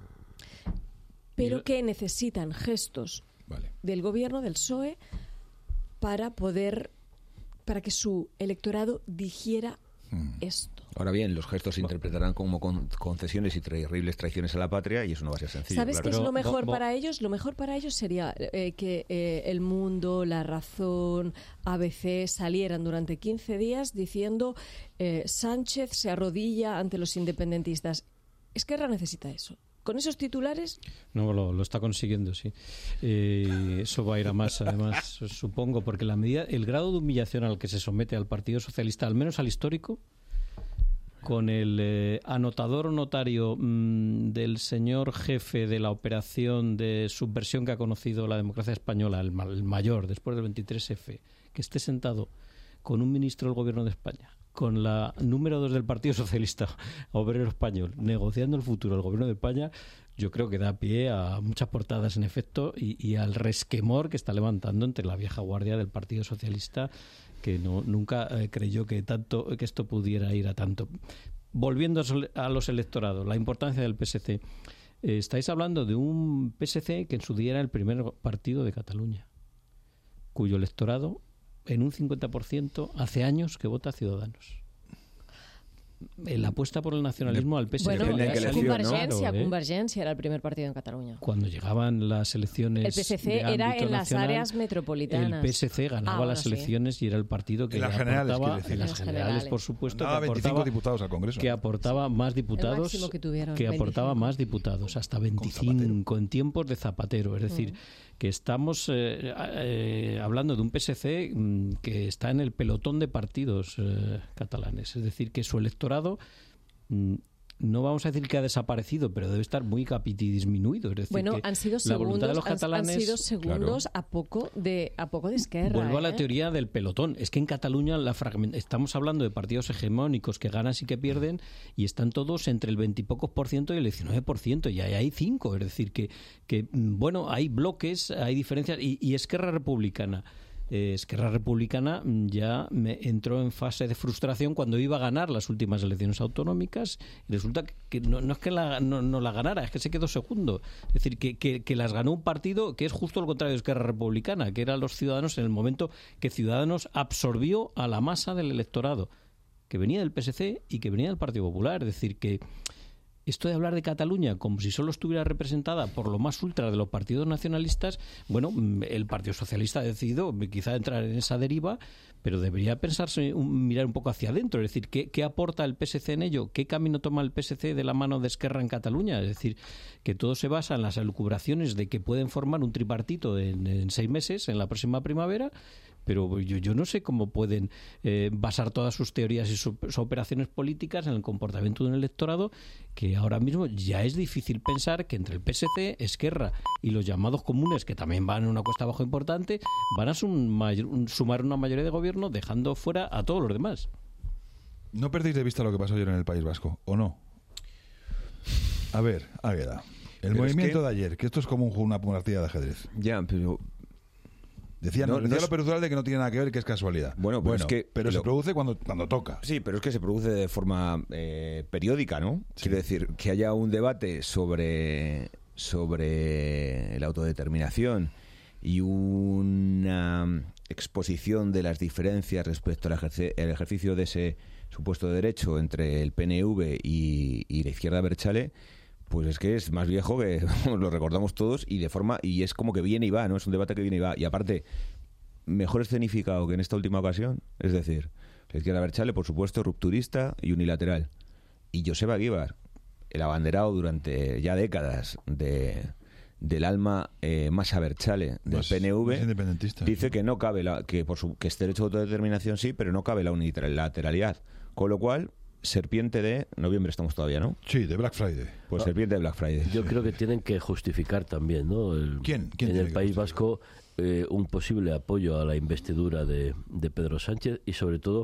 Speaker 10: Pero que necesitan gestos
Speaker 3: vale.
Speaker 10: del gobierno, del P S O E, para poder, para que su electorado digiera hmm. esto.
Speaker 7: Ahora bien, los gestos se interpretarán como con concesiones y terribles traiciones a la patria, y eso no va a ser sencillo.
Speaker 10: ¿Sabes
Speaker 7: claro.
Speaker 10: qué es lo mejor
Speaker 7: bo, bo.
Speaker 10: para ellos? Lo mejor para ellos sería eh, que eh, El Mundo, La Razón, A B C salieran durante quince días diciendo eh, Sánchez se arrodilla ante los independentistas. Esquerra necesita eso. ¿Con esos titulares?
Speaker 8: No, lo, lo está consiguiendo, sí. Eh, eso va a ir a más, además, supongo, porque la medida, el grado de humillación al que se somete al Partido Socialista, al menos al histórico, con el eh, anotador o notario mmm, del señor jefe de la operación de subversión que ha conocido la democracia española, el, el mayor, después del veintitrés efe, que esté sentado con un ministro del Gobierno de España, con la número dos del Partido Socialista Obrero Español, negociando el futuro del Gobierno de España, yo creo que da pie a muchas portadas, en efecto, y, y al resquemor que está levantando entre la vieja guardia del Partido Socialista, que no nunca eh, creyó que tanto que esto pudiera ir a tanto. Volviendo a los electorados, la importancia del P S C. Eh, estáis hablando de un P S C que en su día era el primer partido de Cataluña, cuyo electorado en un cincuenta por ciento hace años que vota a Ciudadanos. La apuesta por el nacionalismo al P S C.
Speaker 10: Bueno,
Speaker 8: la
Speaker 10: Convergencia, claro, ¿eh? Convergencia era el primer partido en Cataluña.
Speaker 8: Cuando llegaban las elecciones,
Speaker 10: el P S C era en las nacional, áreas metropolitanas.
Speaker 8: El P S C ganaba ah, las elecciones sí. y era el partido que
Speaker 3: en las generales,
Speaker 8: aportaba,
Speaker 3: decir,
Speaker 8: en las generales, generales, por supuesto,
Speaker 3: Andaba
Speaker 8: que aportaba
Speaker 3: veinticinco diputados al Congreso.
Speaker 8: Que aportaba sí. más diputados,
Speaker 10: que, tuvieron,
Speaker 8: que aportaba más diputados, hasta veinticinco en tiempos de Zapatero, es decir, mm. que estamos eh, eh, hablando de un P S C mm, que está en el pelotón de partidos eh, catalanes, es decir, que su electorado no vamos a decir que ha desaparecido, pero debe estar muy capitidisminuido. Es decir,
Speaker 10: bueno,
Speaker 8: que
Speaker 10: han sido
Speaker 8: la voluntad
Speaker 10: segundos,
Speaker 8: de los catalanes,
Speaker 10: han sido segundos
Speaker 8: claro,
Speaker 10: a poco de a poco de Esquerra.
Speaker 8: Vuelvo
Speaker 10: ¿eh?
Speaker 8: a la teoría del pelotón. Es que en Cataluña la fragment... estamos hablando de partidos hegemónicos que ganan y que pierden y están todos entre el veinte y pocos por ciento y el diecinueve por ciento y ahí hay cinco. Es decir, que, que bueno, hay bloques, hay diferencias y, y Esquerra Republicana. Eh, Esquerra Republicana ya me entró en fase de frustración cuando iba a ganar las últimas elecciones autonómicas y resulta que no, no es que la, no, no la ganara, es que se quedó segundo. Es decir, que, que, que las ganó un partido que es justo lo contrario de Esquerra Republicana, que eran los Ciudadanos en el momento que Ciudadanos absorbió a la masa del electorado, que venía del P S C y que venía del Partido Popular. Es decir, que esto de hablar de Cataluña como si solo estuviera representada por lo más ultra de los partidos nacionalistas, bueno, el Partido Socialista ha decidido quizá entrar en esa deriva, pero debería pensarse, un, mirar un poco hacia adentro, es decir, ¿qué, qué aporta el P S C en ello? ¿Qué camino toma el P S C de la mano de Esquerra en Cataluña? Es decir, que todo se basa en las elucubraciones de que pueden formar un tripartito en, en seis meses, en la próxima primavera, pero yo, yo no sé cómo pueden eh, basar todas sus teorías y sus, sus operaciones políticas en el comportamiento de un electorado que ahora mismo ya es difícil pensar que entre el P S C, Esquerra y los llamados comunes, que también van en una cuesta abajo importante, van a sum, sumar una mayoría de gobierno dejando fuera a todos los demás.
Speaker 3: ¿No perdéis de vista lo que pasó ayer en el País Vasco, o no? A ver, Águeda, el
Speaker 7: Pero
Speaker 3: movimiento
Speaker 7: es que...
Speaker 3: de ayer, que esto es como una partida de ajedrez.
Speaker 7: Ya, pero...
Speaker 3: Decía,
Speaker 7: no,
Speaker 3: no, decía
Speaker 7: no
Speaker 3: lo
Speaker 7: es...
Speaker 3: peruzal de que no tiene nada que ver, que es casualidad.
Speaker 7: Bueno, pero,
Speaker 3: bueno,
Speaker 7: es que,
Speaker 3: pero
Speaker 7: lo...
Speaker 3: se produce cuando, cuando toca.
Speaker 7: Sí, pero es que se produce de forma eh, periódica, ¿no? Sí. Quiero decir, que haya un debate sobre, sobre la autodeterminación y una exposición de las diferencias respecto al ejerce, el ejercicio de ese supuesto derecho entre el P N V y, y la izquierda abertzale, pues es que es más viejo que lo recordamos todos y de forma y es como que viene y va, ¿no? Es un debate que viene y va. Y aparte, mejor escenificado que en esta última ocasión, es decir, la izquierda abertzale, por supuesto, rupturista y unilateral. Y Joseba Eguíbar, el abanderado durante ya décadas de, del alma eh, más abertzale del más, P N V, dice que no cabe la, que por su, que este derecho de autodeterminación sí, pero no cabe la unilateralidad. Con lo cual, serpiente de noviembre estamos todavía, ¿no?
Speaker 3: Sí, de Black Friday.
Speaker 7: Pues ah, serpiente de Black Friday.
Speaker 9: Yo creo que tienen que justificar también, ¿no? El,
Speaker 3: ¿Quién? ¿Quién
Speaker 9: en el País Vasco eh, un posible apoyo a la investidura de, de Pedro Sánchez y sobre todo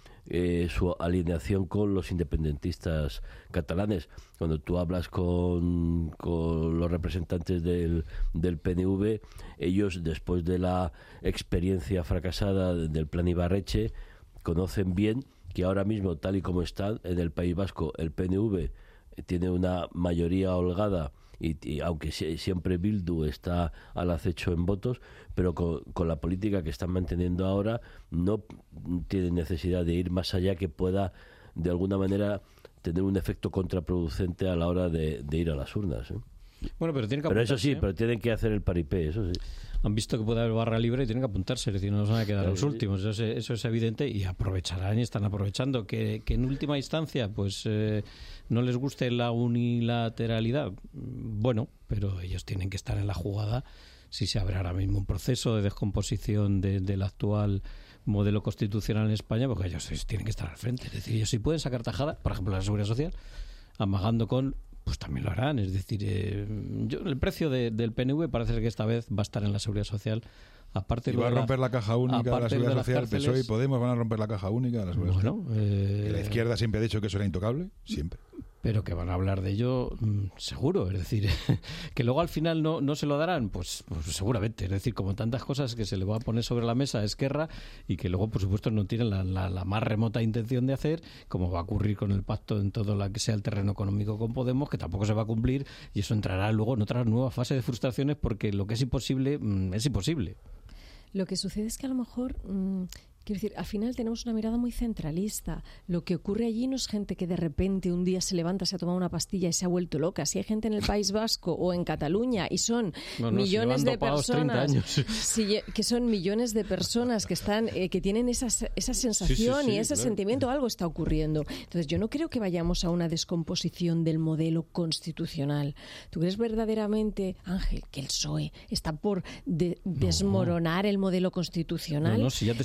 Speaker 9: eh, su alineación con los independentistas catalanes. Cuando tú hablas con, con los representantes del, del P N V, ellos después de la experiencia fracasada del plan Ibarretxe conocen bien que ahora mismo, tal y como está en el País Vasco, el P N V tiene una mayoría holgada, y, y aunque siempre Bildu está al acecho en votos, pero con, con la política que están manteniendo ahora, no tiene necesidad de ir más allá, que pueda, de alguna manera, tener un efecto contraproducente a la hora de, de ir a las urnas, ¿eh?
Speaker 8: Bueno, pero tienen que
Speaker 9: Pero eso sí, ¿eh? pero tienen que hacer el paripé, eso sí.
Speaker 8: Han visto que puede haber barra libre y tienen que apuntarse, es decir, no nos van a quedar los últimos, eso es, eso es evidente, y aprovecharán y están aprovechando. Que, que en última instancia pues eh, no les guste la unilateralidad, bueno, pero ellos tienen que estar en la jugada si se abre ahora mismo un proceso de descomposición de, del actual modelo constitucional en España, porque ellos tienen que estar al frente. Es decir, ellos sí pueden sacar tajada, por ejemplo, la Seguridad Social, amagando con... pues también lo harán. Es decir, eh, yo, el precio de, del P N V parece que esta vez va a estar en la Seguridad Social. Aparte
Speaker 3: y va a romper la, la caja única de la Seguridad de Social. P S O E y Podemos van a romper la caja única de la Seguridad bueno, Social. Eh, la izquierda siempre ha dicho que eso era intocable, siempre.
Speaker 8: Pero que van a hablar de ello mmm, seguro, es decir, que luego al final no, no se lo darán, pues, pues seguramente, es decir, como tantas cosas que se le va a poner sobre la mesa a Esquerra y que luego, por supuesto, no tienen la, la, la más remota intención de hacer, como va a ocurrir con el pacto en todo lo que sea el terreno económico con Podemos, que tampoco se va a cumplir, y eso entrará luego en otra nueva fase de frustraciones, porque lo que es imposible, mmm, es imposible.
Speaker 10: Lo que sucede es que a lo mejor... Mmm... Quiero decir, al final tenemos una mirada muy centralista. Lo que ocurre allí no es gente que de repente un día se levanta, se ha tomado una pastilla y se ha vuelto loca. Si hay gente en el País Vasco o en Cataluña y son no, no, millones si de personas, si, que son millones de personas que están, eh, que tienen esa, esa sensación sí, sí, sí, y ese claro. sentimiento, algo está ocurriendo. Entonces yo no creo que vayamos a una descomposición del modelo constitucional. ¿Tú crees verdaderamente, Ángel, que el P S O E está por de, desmoronar no. el modelo constitucional?
Speaker 8: No, no, si ya te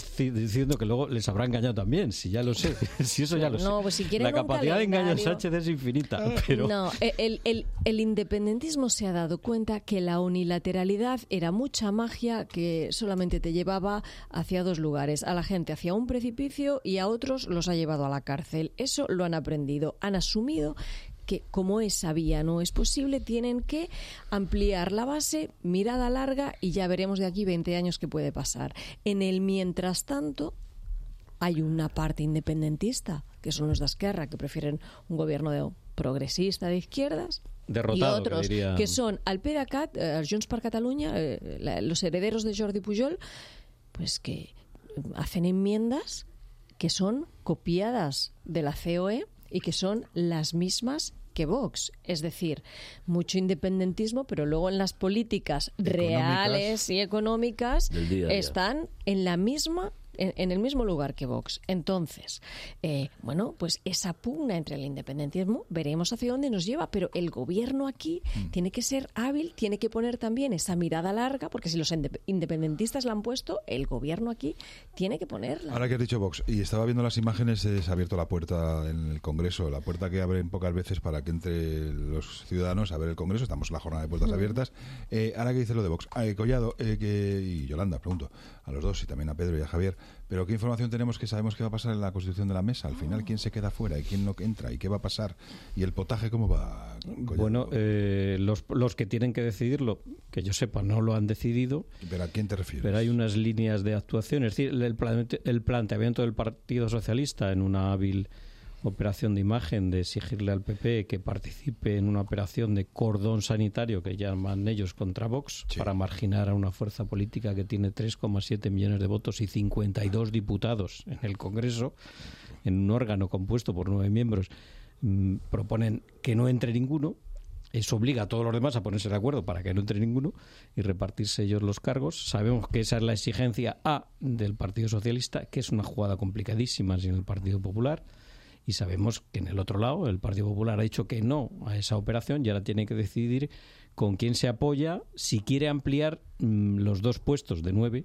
Speaker 8: diciendo que luego les habrá engañado también, si ya lo sé, si eso ya lo
Speaker 10: no,
Speaker 8: sé.
Speaker 10: Pues si quieren
Speaker 8: la capacidad de engaño de
Speaker 10: calendario...
Speaker 8: Sánchez es infinita,
Speaker 10: Eh,
Speaker 8: pero...
Speaker 10: No, el, el, el independentismo se ha dado cuenta que la unilateralidad era mucha magia que solamente te llevaba hacia dos lugares, a la gente hacia un precipicio y a otros los ha llevado a la cárcel. Eso lo han aprendido, han asumido que como esa vía no es posible, tienen que ampliar la base, mirada larga, y ya veremos de aquí veinte años qué puede pasar. En el mientras tanto, hay una parte independentista, que son los de Esquerra, que prefieren un gobierno de, progresista de izquierdas,
Speaker 8: Derrotado,
Speaker 10: y otros
Speaker 8: que, diría...
Speaker 10: que son al PDeCAT, eh, Junts per Catalunya, eh, la, los herederos de Jordi Pujol, pues que hacen enmiendas que son copiadas de la C O E y que son las mismas que Vox. Es decir, mucho independentismo, pero luego en las políticas reales y económicas
Speaker 9: Del día a día.
Speaker 10: están en la misma en, en el mismo lugar que Vox. Entonces, eh, bueno, pues esa pugna entre el independentismo, veremos hacia dónde nos lleva, pero el gobierno aquí mm. tiene que ser hábil, tiene que poner también esa mirada larga, porque si los independentistas la han puesto, el gobierno aquí tiene que ponerla.
Speaker 3: Ahora que has dicho Vox, y estaba viendo las imágenes, se ha abierto la puerta en el Congreso, la puerta que abren pocas veces para que entre los ciudadanos a ver el Congreso, estamos en la jornada de puertas mm. abiertas. Eh, ahora que dice lo de Vox, eh, Collado eh, que, y Yolanda, pregunto, a los dos, y también a Pedro y a Javier, pero ¿qué información tenemos que sabemos qué va a pasar en la constitución de la mesa? Al final, ¿quién se queda fuera y quién no entra? ¿Y qué va a pasar? ¿Y el potaje cómo va? Collado?
Speaker 8: Bueno, eh, los, los que tienen que decidirlo, que yo sepa, no lo han decidido.
Speaker 3: ¿Pero a quién te refieres?
Speaker 8: Pero hay unas líneas de actuación. Es decir, el, plante, el planteamiento del Partido Socialista en una hábil operación de imagen de exigirle al P P que participe en una operación de cordón sanitario que llaman ellos contra Vox, sí, para marginar a una fuerza política que tiene tres coma siete millones de votos y cincuenta y dos diputados en el Congreso, en un órgano compuesto por nueve miembros. Mmm, proponen que no entre ninguno. Eso obliga a todos los demás a ponerse de acuerdo para que no entre ninguno y repartirse ellos los cargos. Sabemos que esa es la exigencia A del Partido Socialista, que es una jugada complicadísima sin el Partido Popular. Y sabemos que en el otro lado el Partido Popular ha dicho que no a esa operación y ahora tiene que decidir con quién se apoya, si quiere ampliar mmm, los dos puestos de nueve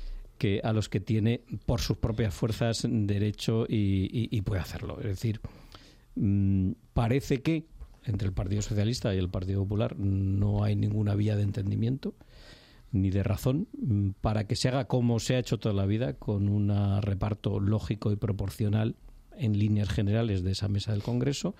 Speaker 8: que a los que tiene por sus propias fuerzas derecho y, y, y puede hacerlo. Es decir, mmm, parece que entre el Partido Socialista y el Partido Popular no hay ninguna vía de entendimiento ni de razón mmm, para que se haga como se ha hecho toda la vida, con un reparto lógico y proporcional en líneas generales de esa mesa del Congreso,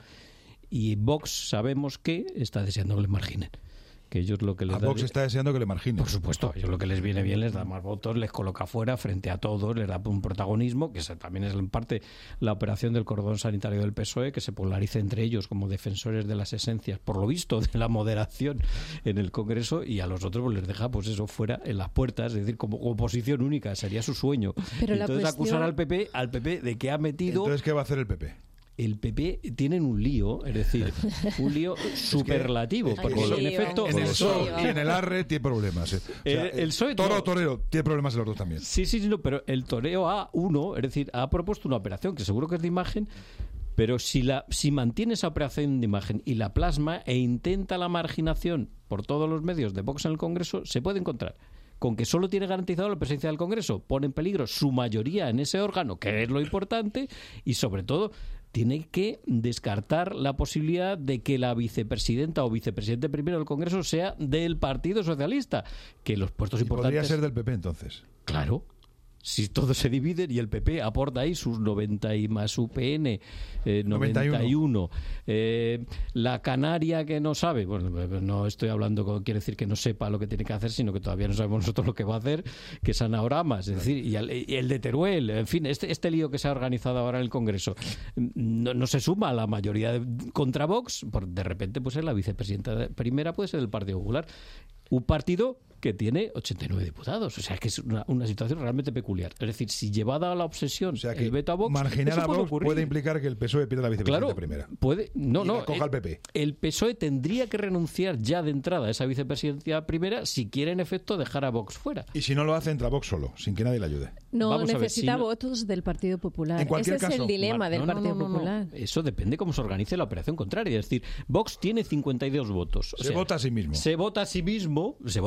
Speaker 8: y Vox sabemos que está deseando que le marginen. Que ellos lo que les
Speaker 3: a
Speaker 8: da
Speaker 3: Vox
Speaker 8: de...
Speaker 3: está deseando que le marginen.
Speaker 8: Por supuesto, a ellos lo que les viene bien les da más votos, les coloca fuera frente a todos, les da un protagonismo, que también es en parte la operación del cordón sanitario del P S O E, que se polarice entre ellos como defensores de las esencias, por lo visto, de la moderación en el Congreso, y a los otros pues les deja pues eso fuera en las puertas, es decir, como oposición única, sería su sueño.
Speaker 10: Pero
Speaker 8: entonces
Speaker 10: la
Speaker 8: acusar
Speaker 10: cuestión...
Speaker 8: al P P, al P P de que ha metido...
Speaker 3: Entonces, ¿qué va a hacer el P P?
Speaker 8: El P P tienen un lío, es decir, un lío superlativo,
Speaker 3: es que,
Speaker 8: porque
Speaker 3: es que
Speaker 8: en efecto...
Speaker 3: En el P S O E y en el Arre tiene problemas. Eh. O sea,
Speaker 8: el, el P S O E,
Speaker 3: Toro
Speaker 8: no.
Speaker 3: Torero tiene problemas en los dos también.
Speaker 8: Sí, sí, no, pero el Toreo A uno, es decir, ha propuesto una operación que seguro que es de imagen, pero si, la, si mantiene esa operación de imagen y la plasma e intenta la marginación por todos los medios de Vox en el Congreso, se puede encontrar con que solo tiene garantizado la presencia del Congreso, pone en peligro su mayoría en ese órgano, que es lo importante, y sobre todo tiene que descartar la posibilidad de que la vicepresidenta o vicepresidente primero del Congreso sea del Partido Socialista, que los puestos
Speaker 3: ¿Y
Speaker 8: importantes...
Speaker 3: podría ser del P P entonces?
Speaker 8: Claro. Si todos se dividen y el P P aporta ahí sus noventa y más U P N, eh, noventa y uno, eh, la Canaria que no sabe, bueno, no estoy hablando, con, quiere decir que no sepa lo que tiene que hacer, sino que todavía no sabemos nosotros lo que va a hacer, que es Anaoramas, es decir, y el, y el de Teruel, en fin, este, este lío que se ha organizado ahora en el Congreso, no, no se suma a la mayoría de, contra Vox, por, de repente pues la vicepresidenta primera puede ser del Partido Popular, un partido que tiene ochenta y nueve diputados. O sea, que es una, una situación realmente peculiar. Es decir, si llevada a la obsesión, o sea, que el veto a Vox,
Speaker 3: marginar a Vox
Speaker 8: puede,
Speaker 3: puede implicar que el P S O E pierda la vicepresidencia
Speaker 8: claro,
Speaker 3: primera.
Speaker 8: Puede, no,
Speaker 3: y
Speaker 8: no.
Speaker 3: coja al P P.
Speaker 8: El P S O E tendría que renunciar ya de entrada a esa vicepresidencia primera si quiere, en efecto, dejar a Vox fuera.
Speaker 3: Y si no lo hace, entra Vox solo, sin que nadie le ayude.
Speaker 10: No,
Speaker 8: Vamos
Speaker 10: necesita
Speaker 8: a ver, si
Speaker 10: votos del Partido Popular.
Speaker 3: En cualquier
Speaker 10: Ese
Speaker 3: caso,
Speaker 10: es el dilema del
Speaker 8: no, no,
Speaker 10: Partido
Speaker 8: no, no,
Speaker 10: Popular.
Speaker 8: No. Eso depende cómo se organice la operación contraria. Es decir, Vox tiene cincuenta y dos votos. O
Speaker 3: se
Speaker 8: sea,
Speaker 3: vota a sí mismo.
Speaker 8: Se vota a sí mismo, se vota a sí mismo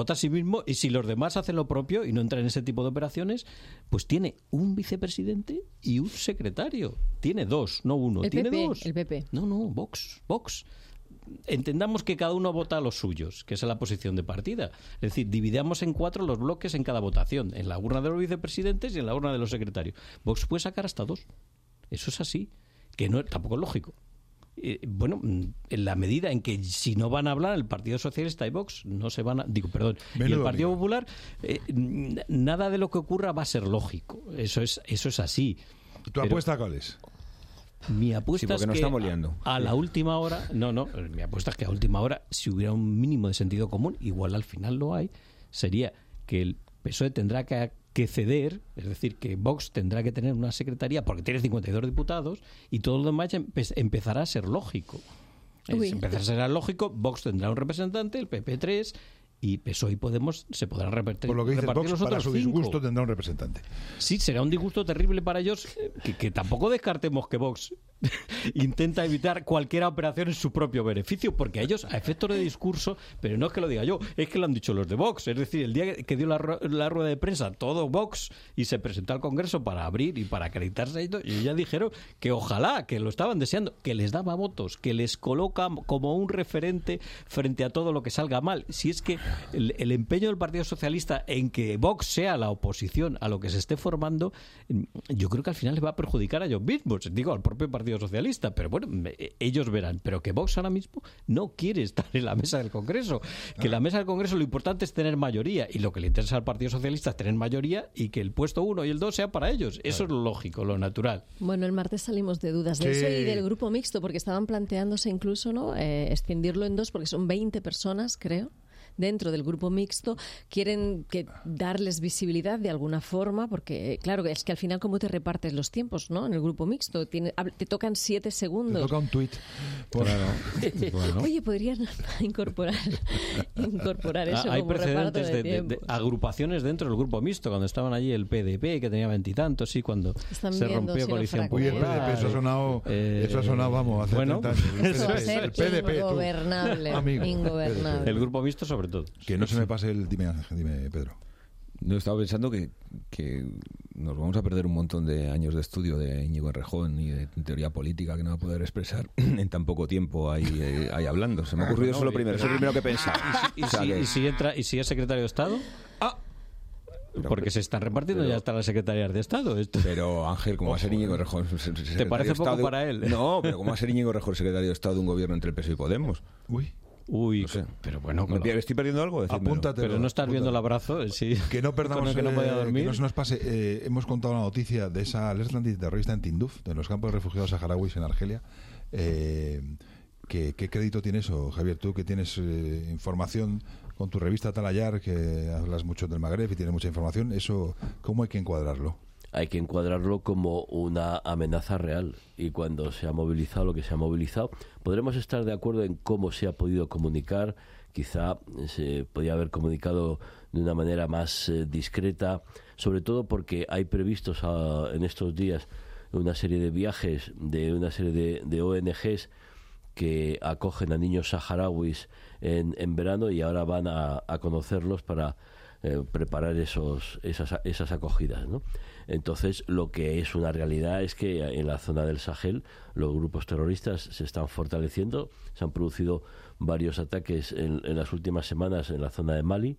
Speaker 8: mismo, y si los demás hacen lo propio y no entran en ese tipo de operaciones, pues tiene un vicepresidente y un secretario. Tiene dos, no uno,
Speaker 10: el
Speaker 8: tiene
Speaker 10: P P,
Speaker 8: dos.
Speaker 10: El P P.
Speaker 8: No, no, Vox, Vox. Entendamos que cada uno vota a los suyos, que esa es la posición de partida. Es decir, dividamos en cuatro los bloques en cada votación, en la urna de los vicepresidentes y en la urna de los secretarios. Vox puede sacar hasta dos. Eso es así, que no tampoco es lógico. Eh, bueno, en la medida en que si no van a hablar el Partido Socialista y Vox, no se van a... Digo, perdón, Menudo y el Partido lío. Popular, eh, nada de lo que ocurra va a ser lógico. Eso es, eso es así.
Speaker 3: ¿Tu
Speaker 8: Pero...
Speaker 3: apuesta cuál es?
Speaker 8: Mi apuesta
Speaker 7: sí,
Speaker 8: es
Speaker 7: nos
Speaker 8: que
Speaker 7: estamos liando.
Speaker 8: A, a la última hora, no, no, mi apuesta es que a última hora, si hubiera un mínimo de sentido común, igual al final lo hay, sería que el P S O E tendrá que, que ceder, es decir, que Vox tendrá que tener una secretaría porque tiene cincuenta y dos diputados y todo lo demás empe- empezará a ser lógico. Es, empezará a ser lógico, Vox tendrá un representante, el P P tres... y P S O E y Podemos se podrán repartir.
Speaker 3: Por lo que dice
Speaker 8: Vox,
Speaker 3: los para su
Speaker 8: cinco.
Speaker 3: disgusto tendrá un representante.
Speaker 8: Sí, será un disgusto terrible para ellos, que, que tampoco descartemos que Vox intenta evitar cualquier operación en su propio beneficio, porque a ellos, a efectos de discurso, pero no es que lo diga yo, es que lo han dicho los de Vox. Es decir, el día que dio la, la rueda de prensa todo Vox y se presentó al Congreso para abrir y para acreditarse, y ya dijeron que ojalá, que lo estaban deseando, que les daba votos, que les coloca como un referente frente a todo lo que salga mal. Si es que el, el empeño del Partido Socialista en que Vox sea la oposición a lo que se esté formando, yo creo que al final les va a perjudicar a ellos mismos, digo, al propio Partido Socialista, pero bueno, ellos verán, pero que Vox ahora mismo no quiere estar en la mesa del Congreso, que la mesa del Congreso lo importante es tener mayoría, y lo que le interesa al Partido Socialista es tener mayoría y que el puesto uno y el dos sea para ellos. Eso es lo lógico, lo natural.
Speaker 10: Bueno, el martes salimos de dudas de
Speaker 8: Sí.
Speaker 10: eso y del grupo mixto, porque estaban planteándose incluso, ¿no?, eh, extendirlo en dos, porque son veinte personas, creo, dentro del grupo mixto. Quieren que darles visibilidad de alguna forma, porque claro, es que al final cómo te repartes los tiempos, ¿no?, en el grupo mixto. Tiene, te tocan siete segundos.
Speaker 3: Te toca un tuit. Claro.
Speaker 10: Bueno. Oye, podrían incorporar incorporar eso
Speaker 8: Hay
Speaker 10: como reparto
Speaker 8: precedentes
Speaker 10: de,
Speaker 8: de, de, de agrupaciones dentro del grupo mixto, cuando estaban allí el P D P, que tenía veintitantos, sí, cuando
Speaker 10: Están
Speaker 8: se
Speaker 10: viendo
Speaker 8: rompió
Speaker 10: si
Speaker 8: Coalición
Speaker 3: Uy, el P D
Speaker 8: Popular.
Speaker 3: P, eso ha sonado,
Speaker 8: Eh,
Speaker 3: eso ha sonado, vamos, hace
Speaker 8: bueno,
Speaker 3: treinta años. El
Speaker 10: Eso va a
Speaker 3: P D P,
Speaker 10: ser
Speaker 3: el P D P, tú.
Speaker 10: ingobernable,
Speaker 3: Amigo.
Speaker 10: ingobernable.
Speaker 8: El grupo mixto sobre todo.
Speaker 3: Que no se me pase el... Dime, dime Pedro.
Speaker 7: No, estaba pensando que, que nos vamos a perder un montón de años de estudio de Íñigo Errejón y de teoría política que no va a poder expresar en tan poco tiempo ahí, eh, ahí hablando. Se me ha ocurrido
Speaker 8: No,
Speaker 7: eso lo
Speaker 8: y-
Speaker 7: primero, eso es lo primero que pensaba.
Speaker 8: ¿Y,
Speaker 7: O sea
Speaker 8: si,
Speaker 7: que-
Speaker 8: y si entra, ¿Y si es secretario de Estado?
Speaker 7: Ah.
Speaker 8: Porque se están repartiendo,
Speaker 7: pero-
Speaker 8: ya están las secretarias de Estado. Esto.
Speaker 7: Pero Ángel, ¿cómo va a ser Íñigo Errejón?
Speaker 8: ¿Te parece poco para él?
Speaker 7: No, pero ¿cómo va a ser Íñigo Errejón secretario de Estado de un gobierno entre el P S O E y Podemos?
Speaker 3: Uy.
Speaker 8: Uy,
Speaker 7: no sé.
Speaker 8: pero bueno,
Speaker 7: ¿Me
Speaker 8: con lo-
Speaker 7: ¿estoy perdiendo algo? Decídmelo.
Speaker 3: Apúntatelo.
Speaker 8: pero no estás viendo el
Speaker 3: apúntatelo.
Speaker 8: abrazo, sí.
Speaker 3: Que no perdamos,
Speaker 8: Con el que no podía
Speaker 3: eh,
Speaker 8: dormir.
Speaker 3: que no se nos pase. Eh, hemos contado la noticia de esa alerta antiterrorista en Tinduf, de los campos de refugiados saharauis en Argelia. Eh, ¿qué, ¿Qué crédito tiene eso, Javier? Tú que tienes eh, información con tu revista Talayar, que hablas mucho del Magreb y tienes mucha información, eso, ¿cómo hay que encuadrarlo?
Speaker 9: Hay que encuadrarlo como una amenaza real, y cuando se ha movilizado lo que se ha movilizado, podremos estar de acuerdo en cómo se ha podido comunicar. Quizá se podía haber comunicado de una manera más eh, discreta, sobre todo porque hay previstos ah, en estos días una serie de viajes de una serie de, de O N Ges que acogen a niños saharauis en, en verano, y ahora van a, a conocerlos para eh, preparar esos, esas, esas acogidas, ¿no? Entonces, lo que es una realidad es que en la zona del Sahel los grupos terroristas se están fortaleciendo. Se han producido varios ataques en, en las últimas semanas en la zona de Mali,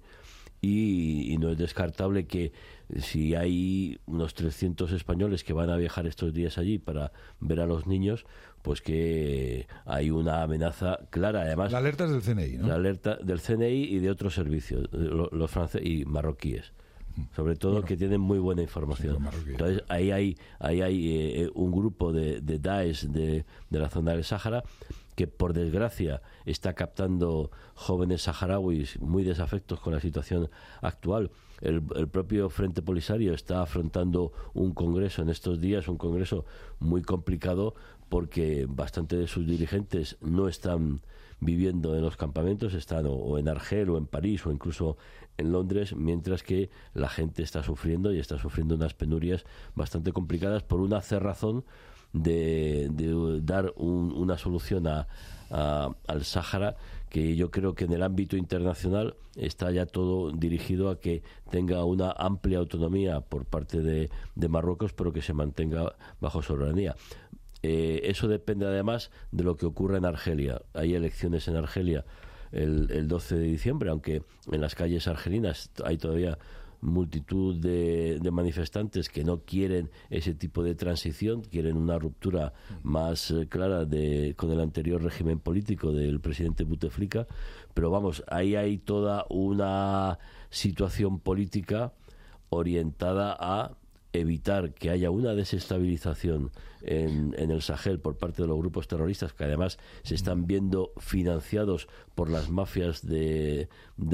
Speaker 9: y, y no es descartable que si hay unos trescientos españoles que van a viajar estos días allí para ver a los niños, pues que hay una amenaza clara. Además,
Speaker 3: La alerta es del C N I, ¿no?
Speaker 9: la alerta del C N I y de otros servicios, lo- los franceses y marroquíes, sobre todo,
Speaker 3: Bueno.
Speaker 9: que tienen muy buena información.
Speaker 3: Sí, marroquíes.
Speaker 9: Entonces ahí hay ahí hay eh, un grupo de, de Daesh de, de la zona del Sáhara que, por desgracia, está captando jóvenes saharauis muy desafectos con la situación actual. El, el propio Frente Polisario está afrontando un congreso en estos días, un congreso muy complicado, porque bastante de sus dirigentes no están viviendo en los campamentos, están o, o en Argel o en París o incluso en Londres, mientras que la gente está sufriendo y está sufriendo unas penurias bastante complicadas por una cerrazón de, de dar un, una solución a, a, al Sáhara que yo creo que en el ámbito internacional está ya todo dirigido a que tenga una amplia autonomía por parte de, de Marruecos, pero que se mantenga bajo soberanía. Eh, eso depende además de lo que ocurra en Argelia. Hay elecciones en Argelia el, el doce de diciembre, aunque en las calles argelinas hay todavía multitud de, de manifestantes que no quieren ese tipo de transición, quieren una ruptura más eh, clara de, con el anterior régimen político del presidente Bouteflika, pero vamos, ahí hay toda una situación política orientada a evitar que haya una desestabilización en, en el Sahel por parte de los grupos terroristas, que además se están viendo financiados por las mafias de,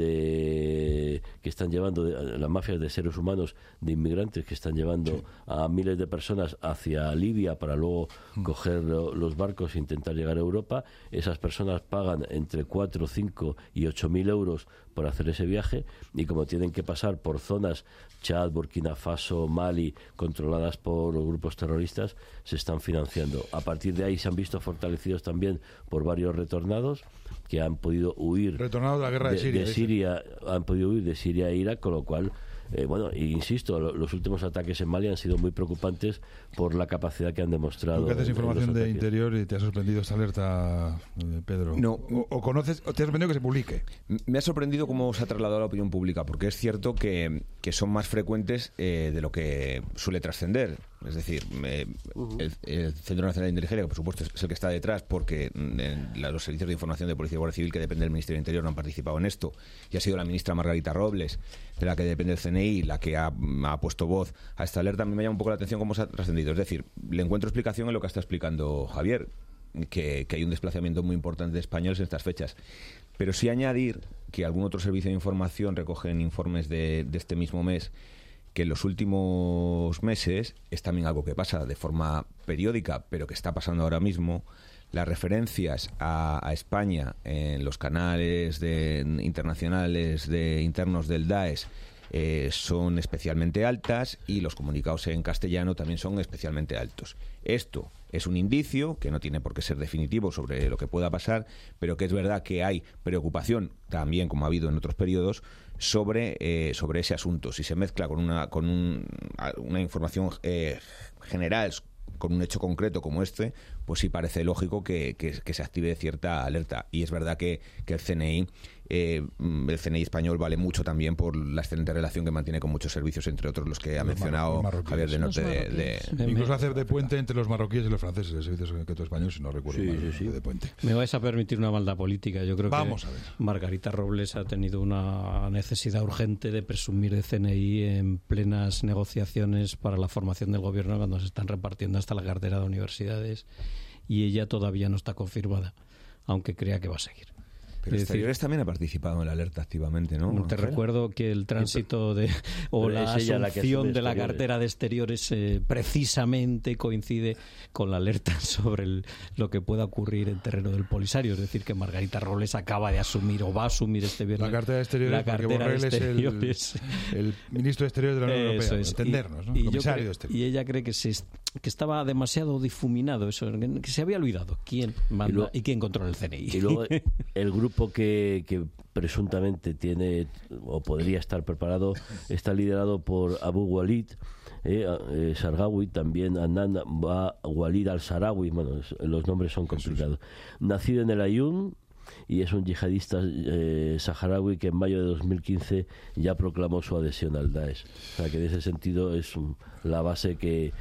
Speaker 9: de que están llevando de, las mafias de seres humanos, de inmigrantes que están llevando sí. a miles de personas hacia Libia para luego mm. coger los barcos e intentar llegar a Europa. Esas personas pagan entre cuatro, cinco y ocho mil euros por hacer ese viaje, y como tienen que pasar por zonas Chad, Burkina Faso, Mali, controladas por los grupos terroristas, se están financiando. A partir de ahí se han visto fortalecidos también por varios retornados que han podido huir
Speaker 3: retornados de la guerra de, de Siria,
Speaker 9: de Siria han podido huir de Siria e Irak, con lo cual Eh, bueno, e insisto, lo, los últimos ataques en Mali han sido muy preocupantes por la capacidad que han demostrado.
Speaker 3: ¿Tú que haces información de interior y te ha sorprendido esta alerta, eh, Pedro?
Speaker 7: No.
Speaker 3: O, o conoces, o te ha sorprendido que se publique?
Speaker 7: Me ha sorprendido cómo se ha trasladado a la opinión pública, porque es cierto que, que son más frecuentes eh, de lo que suele trascender. Es decir, eh, uh-huh. el, el Centro Nacional de Inteligencia, que por supuesto es el que está detrás, porque en la, los servicios de información de Policía y Guardia Civil, que depende del Ministerio del Interior, no han participado en esto, y ha sido la ministra Margarita Robles, de la que depende el C N I, la que ha, ha puesto voz a esta alerta. A mí me llama un poco la atención cómo se ha trascendido. Es decir, le encuentro explicación en lo que está explicando Javier, que, que hay un desplazamiento muy importante de españoles en estas fechas. Pero sí añadir que algún otro servicio de información recoge en informes de, de este mismo mes que en los últimos meses es también algo que pasa de forma periódica, pero que está pasando ahora mismo. Las referencias a, a España en los canales de, internacionales de internos del Daesh eh, son especialmente altas, y los comunicados en castellano también son especialmente altos. Esto es un indicio, que no tiene por qué ser definitivo sobre lo que pueda pasar, pero que es verdad que hay preocupación, también como ha habido en otros periodos, sobre, eh, sobre ese asunto. Si se mezcla con una, con un, una información eh, general, con un hecho concreto como este, pues sí parece lógico que, que, que se active cierta alerta. Y es verdad que, que el C N I eh, el C N I español vale mucho también por la excelente relación que mantiene con muchos servicios, entre otros los que ha los mencionado mar- Javier de Norte de, de,
Speaker 3: de... Incluso hace de puente entre los marroquíes y los franceses, el servicio secreto español, si no recuerdo
Speaker 9: sí,
Speaker 3: mal,
Speaker 9: sí, sí.
Speaker 3: de puente.
Speaker 8: Me vais a permitir una maldad política. Yo creo
Speaker 3: Vamos
Speaker 8: que
Speaker 3: a ver.
Speaker 8: Margarita Robles ha tenido una necesidad urgente de presumir de C N I en plenas negociaciones para la formación del gobierno, cuando se están repartiendo hasta la cartera de universidades, y ella todavía no está confirmada, aunque crea que va a seguir.
Speaker 7: Pero
Speaker 8: es
Speaker 7: Exteriores
Speaker 8: decir,
Speaker 7: también ha participado en la alerta activamente, ¿no?
Speaker 8: Te
Speaker 7: Ángela?
Speaker 8: recuerdo que el tránsito de o
Speaker 9: Pero
Speaker 8: la
Speaker 9: es ella la que
Speaker 8: asunción
Speaker 9: asume
Speaker 8: de la
Speaker 9: Exteriores.
Speaker 8: cartera de Exteriores eh, precisamente coincide con la alerta sobre el- lo que pueda ocurrir en terreno del Polisario. Es decir, que Margarita Robles acaba de asumir o va a asumir este viernes
Speaker 3: La cartera de Exteriores,
Speaker 8: la
Speaker 3: porque
Speaker 8: cartera de
Speaker 3: Borrell es el,
Speaker 8: Exteriores.
Speaker 3: el ministro de Exteriores de la Unión
Speaker 8: Eso
Speaker 3: Europea,
Speaker 8: es.
Speaker 3: para entendernos, ¿no?
Speaker 8: Y, y yo
Speaker 3: Comisario
Speaker 8: creo-
Speaker 3: de Exteriores.
Speaker 8: y ella cree que, se, que estaba demasiado difuminado eso, que, que se había olvidado quién manda y,
Speaker 9: luego-
Speaker 8: quién controla el C N I.
Speaker 9: Y luego el grupo que, que presuntamente tiene o podría estar preparado está liderado por Abu Walid eh, eh, Sargawi, también Anand Ba- Walid al-Sarawi. Bueno, es- los nombres son complicados. Nacido en el Ayun, y es un yihadista eh, saharaui que en mayo de dos mil quince ya proclamó su adhesión al Daesh. O sea que en ese sentido es un- la base que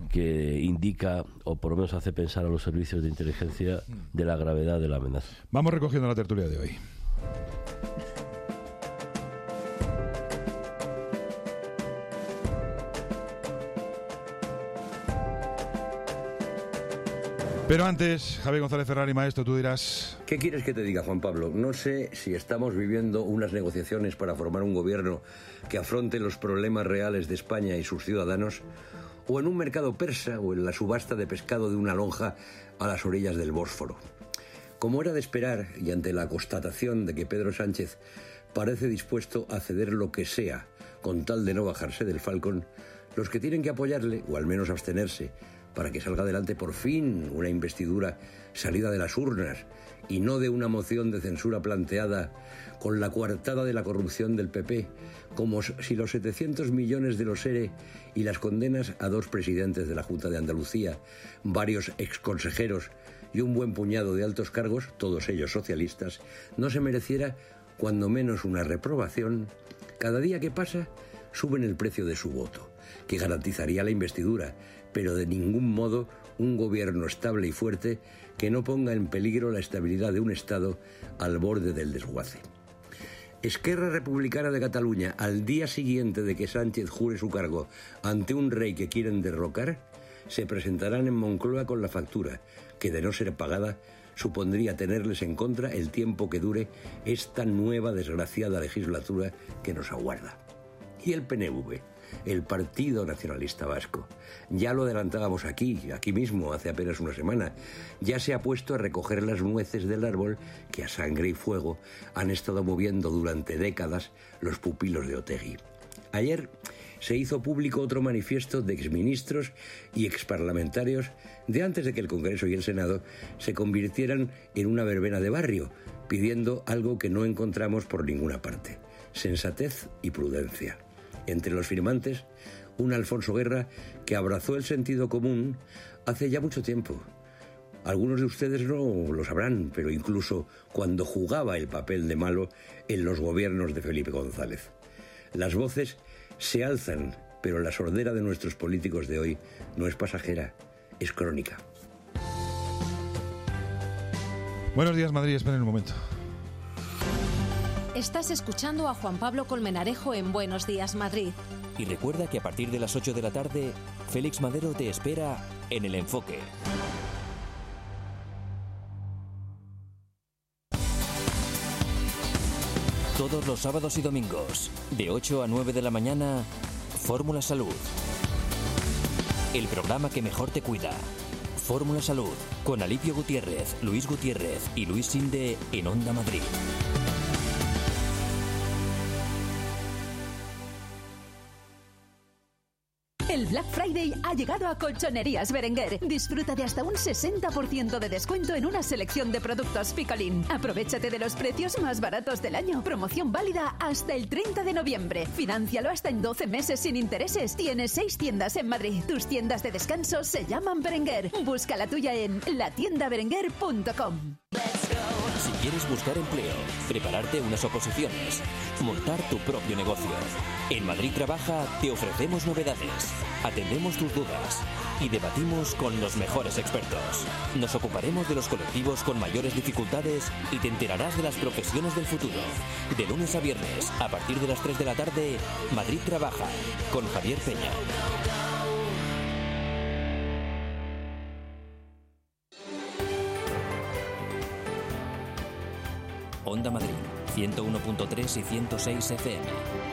Speaker 9: que indica, o por lo menos hace pensar a los servicios de inteligencia de la gravedad de la amenaza.
Speaker 3: Vamos recogiendo la tertulia de hoy. Pero antes, Javier González Ferrari, maestro, tú dirás...
Speaker 12: ¿Qué quieres que te diga, Juan Pablo? No sé si estamos viviendo unas negociaciones para formar un gobierno que afronte los problemas reales de España y sus ciudadanos, o en un mercado persa o en la subasta de pescado de una lonja a las orillas del Bósforo. Como era de esperar, y ante la constatación de que Pedro Sánchez parece dispuesto a ceder lo que sea con tal de no bajarse del Falcon, los que tienen que apoyarle, o al menos abstenerse, para que salga adelante por fin una investidura salida de las urnas y no de una moción de censura planteada con la coartada de la corrupción del P P, como si los setecientos millones de los ERE y las condenas a dos presidentes de la Junta de Andalucía, varios exconsejeros y un buen puñado de altos cargos, todos ellos socialistas, no se mereciera cuando menos una reprobación. Cada día que pasa suben el precio de su voto, que garantizaría la investidura, pero de ningún modo un gobierno estable y fuerte que no ponga en peligro la estabilidad de un Estado al borde del desguace. Esquerra Republicana de Cataluña, al día siguiente de que Sánchez jure su cargo ante un rey que quieren derrocar, se presentarán en Moncloa con la factura, que de no ser pagada supondría tenerles en contra el tiempo que dure esta nueva desgraciada legislatura que nos aguarda. Y el P N V, el Partido Nacionalista Vasco, ya lo adelantábamos aquí, aquí mismo, hace apenas una semana, ya se ha puesto a recoger las nueces del árbol que a sangre y fuego han estado moviendo durante décadas los pupilos de Otegi. Ayer se hizo público otro manifiesto de exministros y exparlamentarios de antes de que el Congreso y el Senado se convirtieran en una verbena de barrio, pidiendo algo que no encontramos por ninguna parte: sensatez y prudencia. Entre los firmantes, un Alfonso Guerra que abrazó el sentido común hace ya mucho tiempo. Algunos de ustedes no lo sabrán, pero incluso cuando jugaba el papel de malo en los gobiernos de Felipe González. Las voces se alzan, pero la sordera de nuestros políticos de hoy no es pasajera, es crónica.
Speaker 3: Buenos días, Madrid. Esperen un momento.
Speaker 2: Estás escuchando a Juan Pablo Colmenarejo en Buenos Días, Madrid.
Speaker 1: Y recuerda que a partir de las ocho de la tarde, Félix Madero te espera en El Enfoque. Todos los sábados y domingos, de ocho a nueve de la mañana, Fórmula Salud. El programa que mejor te cuida. Fórmula Salud, con Alipio Gutiérrez, Luis Gutiérrez y Luis Sinde en Onda Madrid.
Speaker 13: El Black Friday ha llegado a Colchonerías Berenguer. Disfruta de hasta un sesenta por ciento de descuento en una selección de productos Picolín. Aprovéchate de los precios más baratos del año. Promoción válida hasta el treinta de noviembre. Fináncialo hasta en doce meses sin intereses. Tienes seis tiendas en Madrid. Tus tiendas de descanso se llaman Berenguer. Busca la tuya en la tienda berenguer punto com.
Speaker 1: Si quieres buscar empleo, prepararte unas oposiciones, montar tu propio negocio, en Madrid Trabaja te ofrecemos novedades, atendemos tus dudas y debatimos con los mejores expertos. Nos ocuparemos de los colectivos con mayores dificultades y te enterarás de las profesiones del futuro. De lunes a viernes, a partir de las tres de la tarde, Madrid Trabaja, con Javier Peña. Onda Madrid, ciento uno punto tres y ciento seis F M.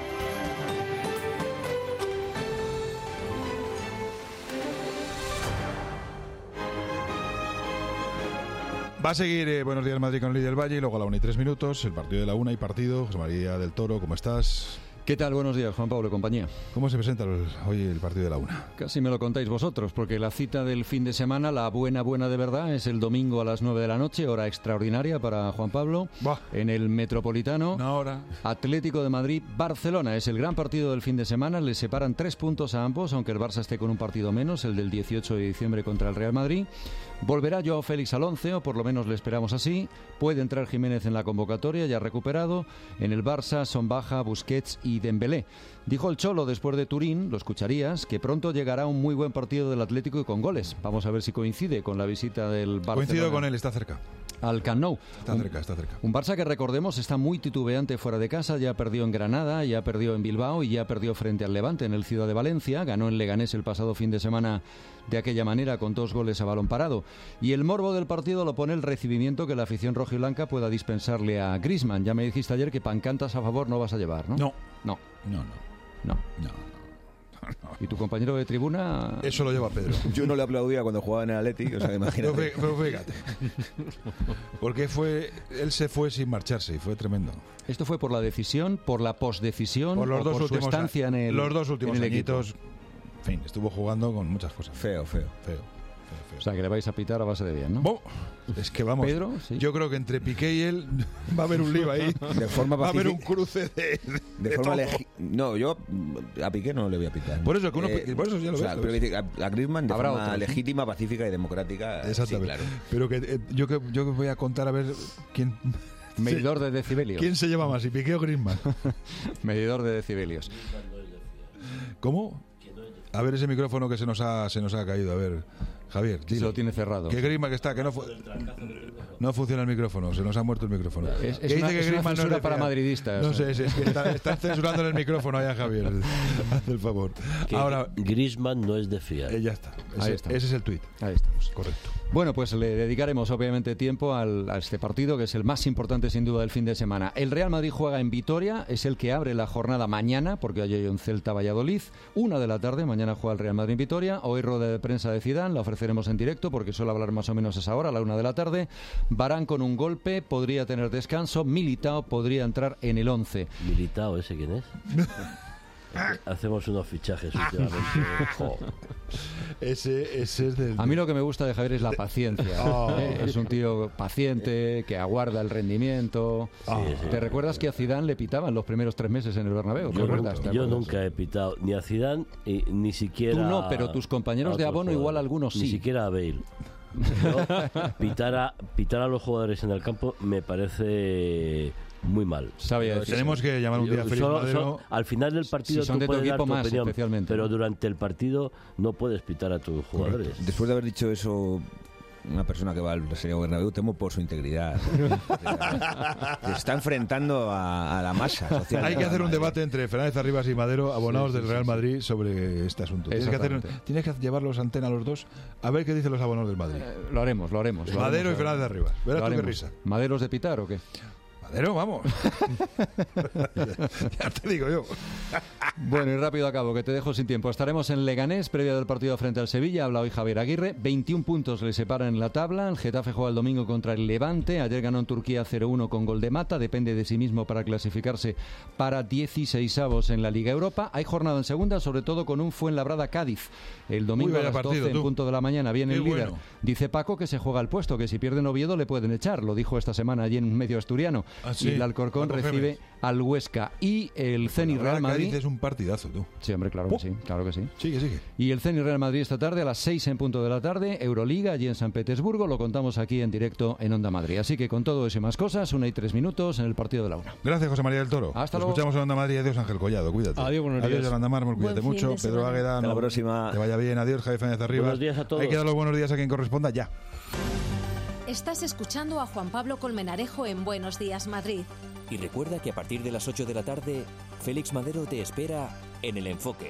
Speaker 3: Va a seguir eh, Buenos Días Madrid con Luis del Valle y luego a la una y tres minutos, el partido de la una y partido. José María del Toro, ¿cómo estás?
Speaker 8: ¿Qué tal? Buenos días, Juan Pablo, compañía.
Speaker 3: ¿Cómo se presenta el, hoy el partido de la una?
Speaker 8: Casi me lo contáis vosotros, porque la cita del fin de semana, la buena, buena de verdad, es el domingo a las nueve de la noche, hora extraordinaria para Juan Pablo, bah. en el Metropolitano.
Speaker 3: Una hora.
Speaker 8: Atlético de Madrid, Barcelona. Es el gran partido del fin de semana, les separan tres puntos a ambos, aunque el Barça esté con un partido menos, el del dieciocho de diciembre contra el Real Madrid. Volverá Joao Félix al once, o por lo menos le esperamos así. Puede entrar Jiménez en la convocatoria, ya recuperado. En el Barça son baja Busquets y Dembélé. Dijo el Cholo después de Turín, lo escucharías, que pronto llegará un muy buen partido del Atlético y con goles. Vamos a ver si coincide con la visita del Barcelona.
Speaker 3: Coincido con él, está cerca.
Speaker 8: Al Camp Nou.
Speaker 3: Está
Speaker 8: un,
Speaker 3: cerca, está cerca.
Speaker 8: Un Barça que, recordemos, está muy titubeante fuera de casa. Ya perdió en Granada, ya perdió en Bilbao y ya perdió frente al Levante en el Ciudad de Valencia. Ganó en Leganés el pasado fin de semana de aquella manera con dos goles a balón parado. Y el morbo del partido lo pone el recibimiento que la afición rojiblanca pueda dispensarle a Griezmann. Ya me dijiste ayer que pancantas a favor no vas a llevar, ¿no?
Speaker 3: No.
Speaker 8: No.
Speaker 3: No, no.
Speaker 8: No.
Speaker 3: No.
Speaker 8: ¿Y tu compañero de tribuna?
Speaker 3: Eso lo lleva Pedro.
Speaker 7: Yo no le aplaudía cuando jugaba en el Atleti, o sea, imagínate.
Speaker 3: Pero, pero fíjate. Porque fue, él se fue sin marcharse y fue tremendo.
Speaker 8: ¿Esto fue por la decisión, por la posdecisión
Speaker 3: por los
Speaker 8: o
Speaker 3: dos
Speaker 8: por
Speaker 3: últimos,
Speaker 8: su estancia en el
Speaker 3: Los dos últimos
Speaker 8: en el
Speaker 3: añitos
Speaker 8: equipo?
Speaker 3: fin, estuvo jugando con muchas cosas.
Speaker 7: Feo, feo.
Speaker 3: Feo.
Speaker 14: O sea, que le vais a pitar a base de bien, ¿no?
Speaker 3: Bo, es que vamos,
Speaker 14: Pedro, sí.
Speaker 3: Yo creo que entre Piqué y él va a haber un lío ahí.
Speaker 7: De forma
Speaker 3: va a haber un
Speaker 7: pacífica.
Speaker 3: cruce de...
Speaker 7: De,
Speaker 3: de
Speaker 7: forma
Speaker 3: todo.
Speaker 7: legi- No, yo a Piqué no le voy a pitar.
Speaker 3: Por eso, que uno,
Speaker 7: Eh,
Speaker 3: por eso ya lo
Speaker 7: o sea,
Speaker 3: ves.
Speaker 7: pero dice, a, a Griezmann de
Speaker 14: Habrá
Speaker 7: forma
Speaker 14: otros, ¿no?
Speaker 7: legítima, pacífica y democrática.
Speaker 3: Exactamente.
Speaker 7: Sí, claro.
Speaker 3: Pero que eh, yo que yo que voy a contar a ver quién...
Speaker 14: Medidor de decibelios.
Speaker 3: ¿Quién se lleva más, si Piqué o Griezmann?
Speaker 14: Medidor de decibelios.
Speaker 3: ¿Cómo? A ver ese micrófono que se nos ha se nos ha caído, a ver, Javier,
Speaker 14: Sí,
Speaker 3: dilo.
Speaker 14: lo tiene cerrado.
Speaker 3: ¿Qué Griezmann que está? Que no fu- no funciona el micrófono, se nos ha muerto el micrófono.
Speaker 14: Es-
Speaker 3: ¿Qué
Speaker 14: es una-
Speaker 3: dice que
Speaker 14: es una
Speaker 3: Griezmann no es
Speaker 14: censura
Speaker 3: de
Speaker 14: para
Speaker 3: fiar?
Speaker 14: madridistas.
Speaker 3: No sé, es, es que está, están censurando el micrófono allá, Javier. Haz el favor.
Speaker 9: Que
Speaker 3: Ahora,
Speaker 9: Griezmann no es de fiar.
Speaker 3: eh, ya está.
Speaker 14: Ahí
Speaker 3: Ese,
Speaker 14: está.
Speaker 3: ese es el tuit.
Speaker 14: Ahí estamos.
Speaker 3: Correcto.
Speaker 14: Bueno, pues le dedicaremos obviamente tiempo al, a este partido, que es el más importante sin duda del fin de semana. El Real Madrid juega en Vitoria, es el que abre la jornada mañana, porque hoy hay un Celta-Valladolid, una de la tarde, mañana juega el Real Madrid en Vitoria. Hoy rueda de prensa de Zidane, la ofreceremos en directo, porque suele hablar más o menos a esa hora, a la una de la tarde. Varane con un golpe, podría tener descanso. Militao podría entrar en el once.
Speaker 9: Militao, ¿ese quién es? Hacemos unos fichajes últimamente. Jo.
Speaker 3: Ese, ese es del...
Speaker 14: A mí lo que me gusta de Javier es la paciencia.
Speaker 3: Oh.
Speaker 14: ¿eh? Es un tío paciente, que aguarda el rendimiento.
Speaker 9: Sí, sí.
Speaker 14: ¿Te recuerdas que a Zidane le pitaban los primeros tres meses en el Bernabéu? ¿Te
Speaker 9: Yo,
Speaker 14: acuerdas?
Speaker 9: nunca,
Speaker 14: ¿Te
Speaker 9: yo
Speaker 14: acuerdas?
Speaker 9: nunca he pitado ni a Zidane y ni siquiera...
Speaker 14: Tú no, pero tus compañeros
Speaker 9: a
Speaker 14: de
Speaker 9: otros
Speaker 14: abono igual
Speaker 9: jugadores.
Speaker 14: algunos sí.
Speaker 9: Ni siquiera a Bale. Yo, pitar, a, pitar a los jugadores en el campo me parece muy mal.
Speaker 14: Sabía
Speaker 9: Pero
Speaker 14: decir.
Speaker 3: Tenemos que llamar un día a Félix
Speaker 9: Solo-
Speaker 3: Madero.
Speaker 9: solo- al final del partido
Speaker 14: Si son
Speaker 9: tú
Speaker 14: de tu
Speaker 9: puedes dar
Speaker 14: equipo
Speaker 9: tu
Speaker 14: más,
Speaker 9: opinión,
Speaker 14: especialmente,
Speaker 9: pero
Speaker 14: ¿no?
Speaker 9: durante el partido no puedes pitar a tus jugadores.
Speaker 7: Después de haber dicho eso, una persona que va al Santiago Bernabéu, temo por su integridad. Se está enfrentando a, a la masa social.
Speaker 3: Hay que hacer un
Speaker 7: Madrid.
Speaker 3: debate entre Fernández Arribas y Madero, abonados
Speaker 14: Sí, sí,
Speaker 3: del Real
Speaker 14: sí, sí.
Speaker 3: Madrid, sobre este asunto. Tienes que, hacer,
Speaker 14: Exactamente.
Speaker 3: tienes que llevarlos a antena a los dos a ver qué dicen los abonados del Madrid.
Speaker 14: Eh, lo haremos, lo haremos. lo
Speaker 3: Madero y
Speaker 14: haremos,
Speaker 3: Fernández Arribas.
Speaker 14: lo
Speaker 3: Verás tú qué
Speaker 14: haremos.
Speaker 3: risa.
Speaker 14: ¿Maderos de pitar o qué?
Speaker 3: Madero, vamos. Ya te digo yo.
Speaker 14: Bueno, y rápido acabo, que te dejo sin tiempo. Estaremos en Leganés, previa del partido frente al Sevilla. Habla hoy Javier Aguirre. veintiún puntos le separan en la tabla. El Getafe juega el domingo contra el Levante. Ayer ganó en Turquía cero uno con gol de Mata. Depende de sí mismo para clasificarse para dieciseisavos en la Liga Europa. Hay jornada en segunda, sobre todo con un Fuenlabrada-Cádiz. El domingo
Speaker 3: Uy,
Speaker 14: a
Speaker 3: vaya
Speaker 14: las
Speaker 3: partido,
Speaker 14: doce en
Speaker 3: tú.
Speaker 14: punto de la mañana. Viene
Speaker 3: Qué
Speaker 14: el líder.
Speaker 3: bueno.
Speaker 14: Dice Paco que se juega el puesto, que si pierden Oviedo le pueden echar. Lo dijo esta semana allí en un medio asturiano.
Speaker 3: Ah, sí.
Speaker 14: Y el Alcorcón
Speaker 3: Paco
Speaker 14: recibe
Speaker 3: Gémez.
Speaker 14: al Huesca. Y el Zenit Real Madrid...
Speaker 3: Cádiz es un partidazo, tú.
Speaker 14: Sí, hombre, claro que sí, claro que sí.
Speaker 3: Sigue, sigue.
Speaker 14: Y el Zenit Real Madrid esta tarde a las seis en punto de la tarde, Euroliga, allí en San Petersburgo, lo contamos aquí en directo en Onda Madrid. Así que con todo eso y más cosas, una y tres minutos en el partido de la una.
Speaker 3: Gracias, José María del Toro.
Speaker 14: Hasta
Speaker 3: Nos
Speaker 14: luego.
Speaker 3: escuchamos en Onda Madrid. Adiós, Ángel Collado. Cuídate.
Speaker 8: Adiós, buenos
Speaker 3: Adiós,
Speaker 8: días.
Speaker 3: Yolanda Mármol. Cuídate
Speaker 10: Buen fin
Speaker 3: mucho.
Speaker 10: de
Speaker 3: Pedro
Speaker 10: semana.
Speaker 3: Águeda.
Speaker 7: Hasta la
Speaker 3: no-
Speaker 7: próxima.
Speaker 3: Que vaya bien. Adiós, Javier Fernández Arribas.
Speaker 9: Buenos días a todos.
Speaker 3: Hay que dar los buenos días a quien corresponda ya.
Speaker 2: Estás escuchando a Juan Pablo Colmenarejo en Buenos Días Madrid.
Speaker 1: Y recuerda que a partir de las ocho de la tarde, Félix Madero te espera en El Enfoque.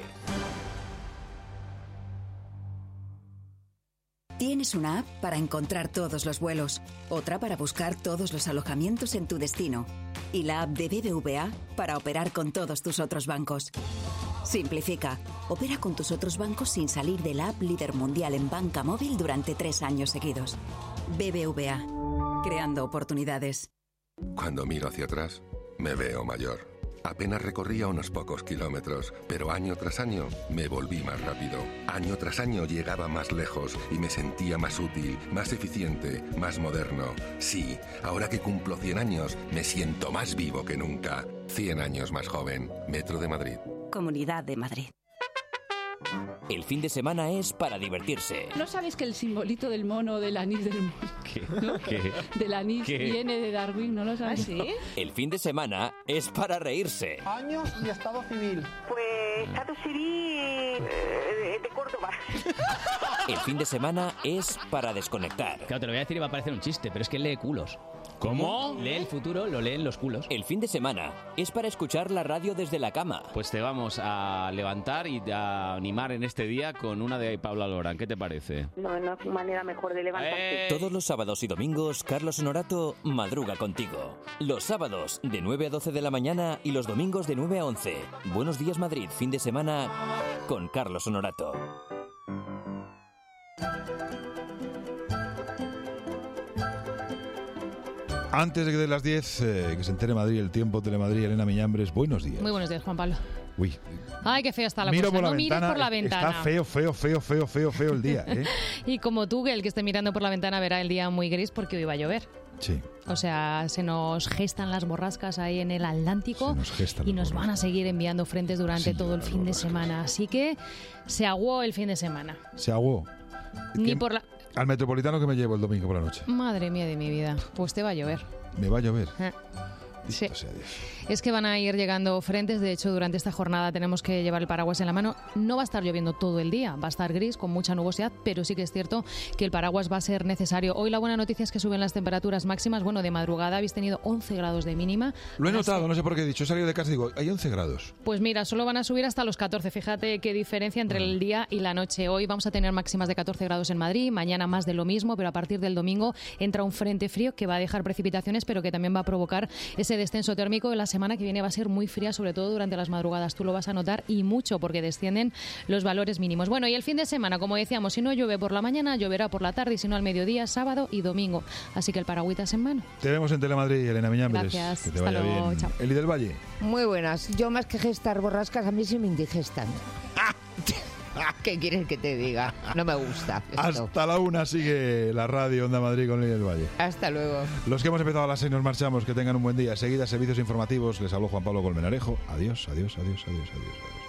Speaker 15: Tienes una app para encontrar todos los vuelos, otra para buscar todos los alojamientos en tu destino y la app de B B V A para operar con todos tus otros bancos. Simplifica. Opera con tus otros bancos sin salir de la app líder mundial en banca móvil durante tres años seguidos. B B V A. Creando oportunidades.
Speaker 16: Cuando miro hacia atrás, me veo mayor. Apenas recorría unos pocos kilómetros, pero año tras año me volví más rápido. Año tras año llegaba más lejos y me sentía más útil, más eficiente, más moderno. Sí, ahora que cumplo cien años, me siento más vivo que nunca. cien años más joven. Metro de Madrid.
Speaker 15: Comunidad de Madrid.
Speaker 1: El fin de semana es para divertirse.
Speaker 22: ¿No sabes que el simbolito del mono, del anís del mono,
Speaker 1: ¿Qué?
Speaker 22: ¿no?
Speaker 1: ¿Qué?
Speaker 22: del anís
Speaker 1: ¿Qué?
Speaker 22: viene de Darwin? ¿No lo sabes?
Speaker 2: ¿Ah, sí?
Speaker 1: El fin de semana es para reírse.
Speaker 23: Años y estado civil.
Speaker 24: Pues estado civil eh, de Córdoba.
Speaker 1: El fin de semana es para desconectar.
Speaker 25: Claro, te lo voy a decir y va a parecer un chiste, pero es que lee culos.
Speaker 1: ¿Cómo?
Speaker 25: Lee el futuro, lo leen los culos.
Speaker 1: El fin de semana es para escuchar la radio desde la cama.
Speaker 26: Pues te vamos a levantar y a animar en este día con una de Paula Lorán. ¿Qué te parece?
Speaker 24: No, no hay manera mejor de levantarse.
Speaker 1: Todos los sábados y domingos, Carlos Honorato madruga contigo. Los sábados de nueve a doce de la mañana y los domingos de nueve a once. Buenos días Madrid, fin de semana con Carlos Honorato.
Speaker 3: Antes de que de las diez, eh, que se entere Madrid, el tiempo, Telemadrid, Elena Miñambres, buenos días.
Speaker 6: Muy buenos días, Juan Pablo.
Speaker 3: Uy.
Speaker 6: Ay, qué fea está la
Speaker 3: Miro
Speaker 6: cosa.
Speaker 3: por la
Speaker 6: no mires
Speaker 3: ventana,
Speaker 6: por la ventana.
Speaker 3: Está feo, feo, feo, feo, feo, feo el día, ¿eh?
Speaker 6: Y como tú, que el que esté mirando por la ventana verá el día muy gris porque hoy va a llover.
Speaker 3: Sí.
Speaker 6: O sea, se nos gestan las borrascas ahí en el Atlántico
Speaker 3: nos
Speaker 6: y nos van a seguir enviando frentes durante
Speaker 3: Sí,
Speaker 6: todo el
Speaker 3: las
Speaker 6: fin de semana. Así que se aguó el fin de semana.
Speaker 3: Se aguó.
Speaker 6: Ni
Speaker 3: ¿Qué-
Speaker 6: por la...
Speaker 3: Al Metropolitano que me llevo el domingo por la noche.
Speaker 6: Madre mía de mi vida. Pues te va a llover.
Speaker 3: Me va a llover.
Speaker 6: Eh. Sí.
Speaker 3: O sea, Dios.
Speaker 6: Es que van a ir llegando frentes, de hecho durante esta jornada tenemos que llevar el paraguas en la mano. No va a estar lloviendo todo el día, va a estar gris con mucha nubosidad, pero sí que es cierto que el paraguas va a ser necesario. Hoy la buena noticia es que suben las temperaturas máximas. Bueno, de madrugada habéis tenido once grados de mínima.
Speaker 3: Lo he notado, no sé por qué he dicho. He salido de casa y digo, hay once grados.
Speaker 6: Pues mira, solo van a subir hasta los catorce. Fíjate qué diferencia entre el día y la noche. Hoy vamos a tener máximas de catorce grados en Madrid, mañana más de lo mismo, pero a partir del domingo entra un frente frío que va a dejar precipitaciones, pero que también va a provocar ese descenso térmico. La semana que viene va a ser muy fría, sobre todo durante las madrugadas. Tú lo vas a notar y mucho porque descienden los valores mínimos. Bueno, y el fin de semana, como decíamos, si no llueve por la mañana, lloverá por la tarde y si no al mediodía, sábado y domingo. Así que el paragüitas en mano.
Speaker 3: Te vemos en Telemadrid, Elena Miñambres.
Speaker 6: Gracias.
Speaker 3: Que te
Speaker 6: Hasta
Speaker 3: vaya
Speaker 6: luego.
Speaker 3: bien.
Speaker 6: Chao.
Speaker 3: Eli del Valle.
Speaker 11: Muy buenas. Yo más que gestar borrascas, a mí sí me indigestan. ¿Qué quieres que te diga? No me gusta esto.
Speaker 3: Hasta la una sigue la radio Onda Madrid con Eli del Valle.
Speaker 11: Hasta luego.
Speaker 3: Los que hemos empezado a las seis nos marchamos. Que tengan un buen día. Seguida, servicios informativos. Les habló Juan Pablo Colmenarejo. Adiós, adiós, adiós, adiós, adiós. adiós.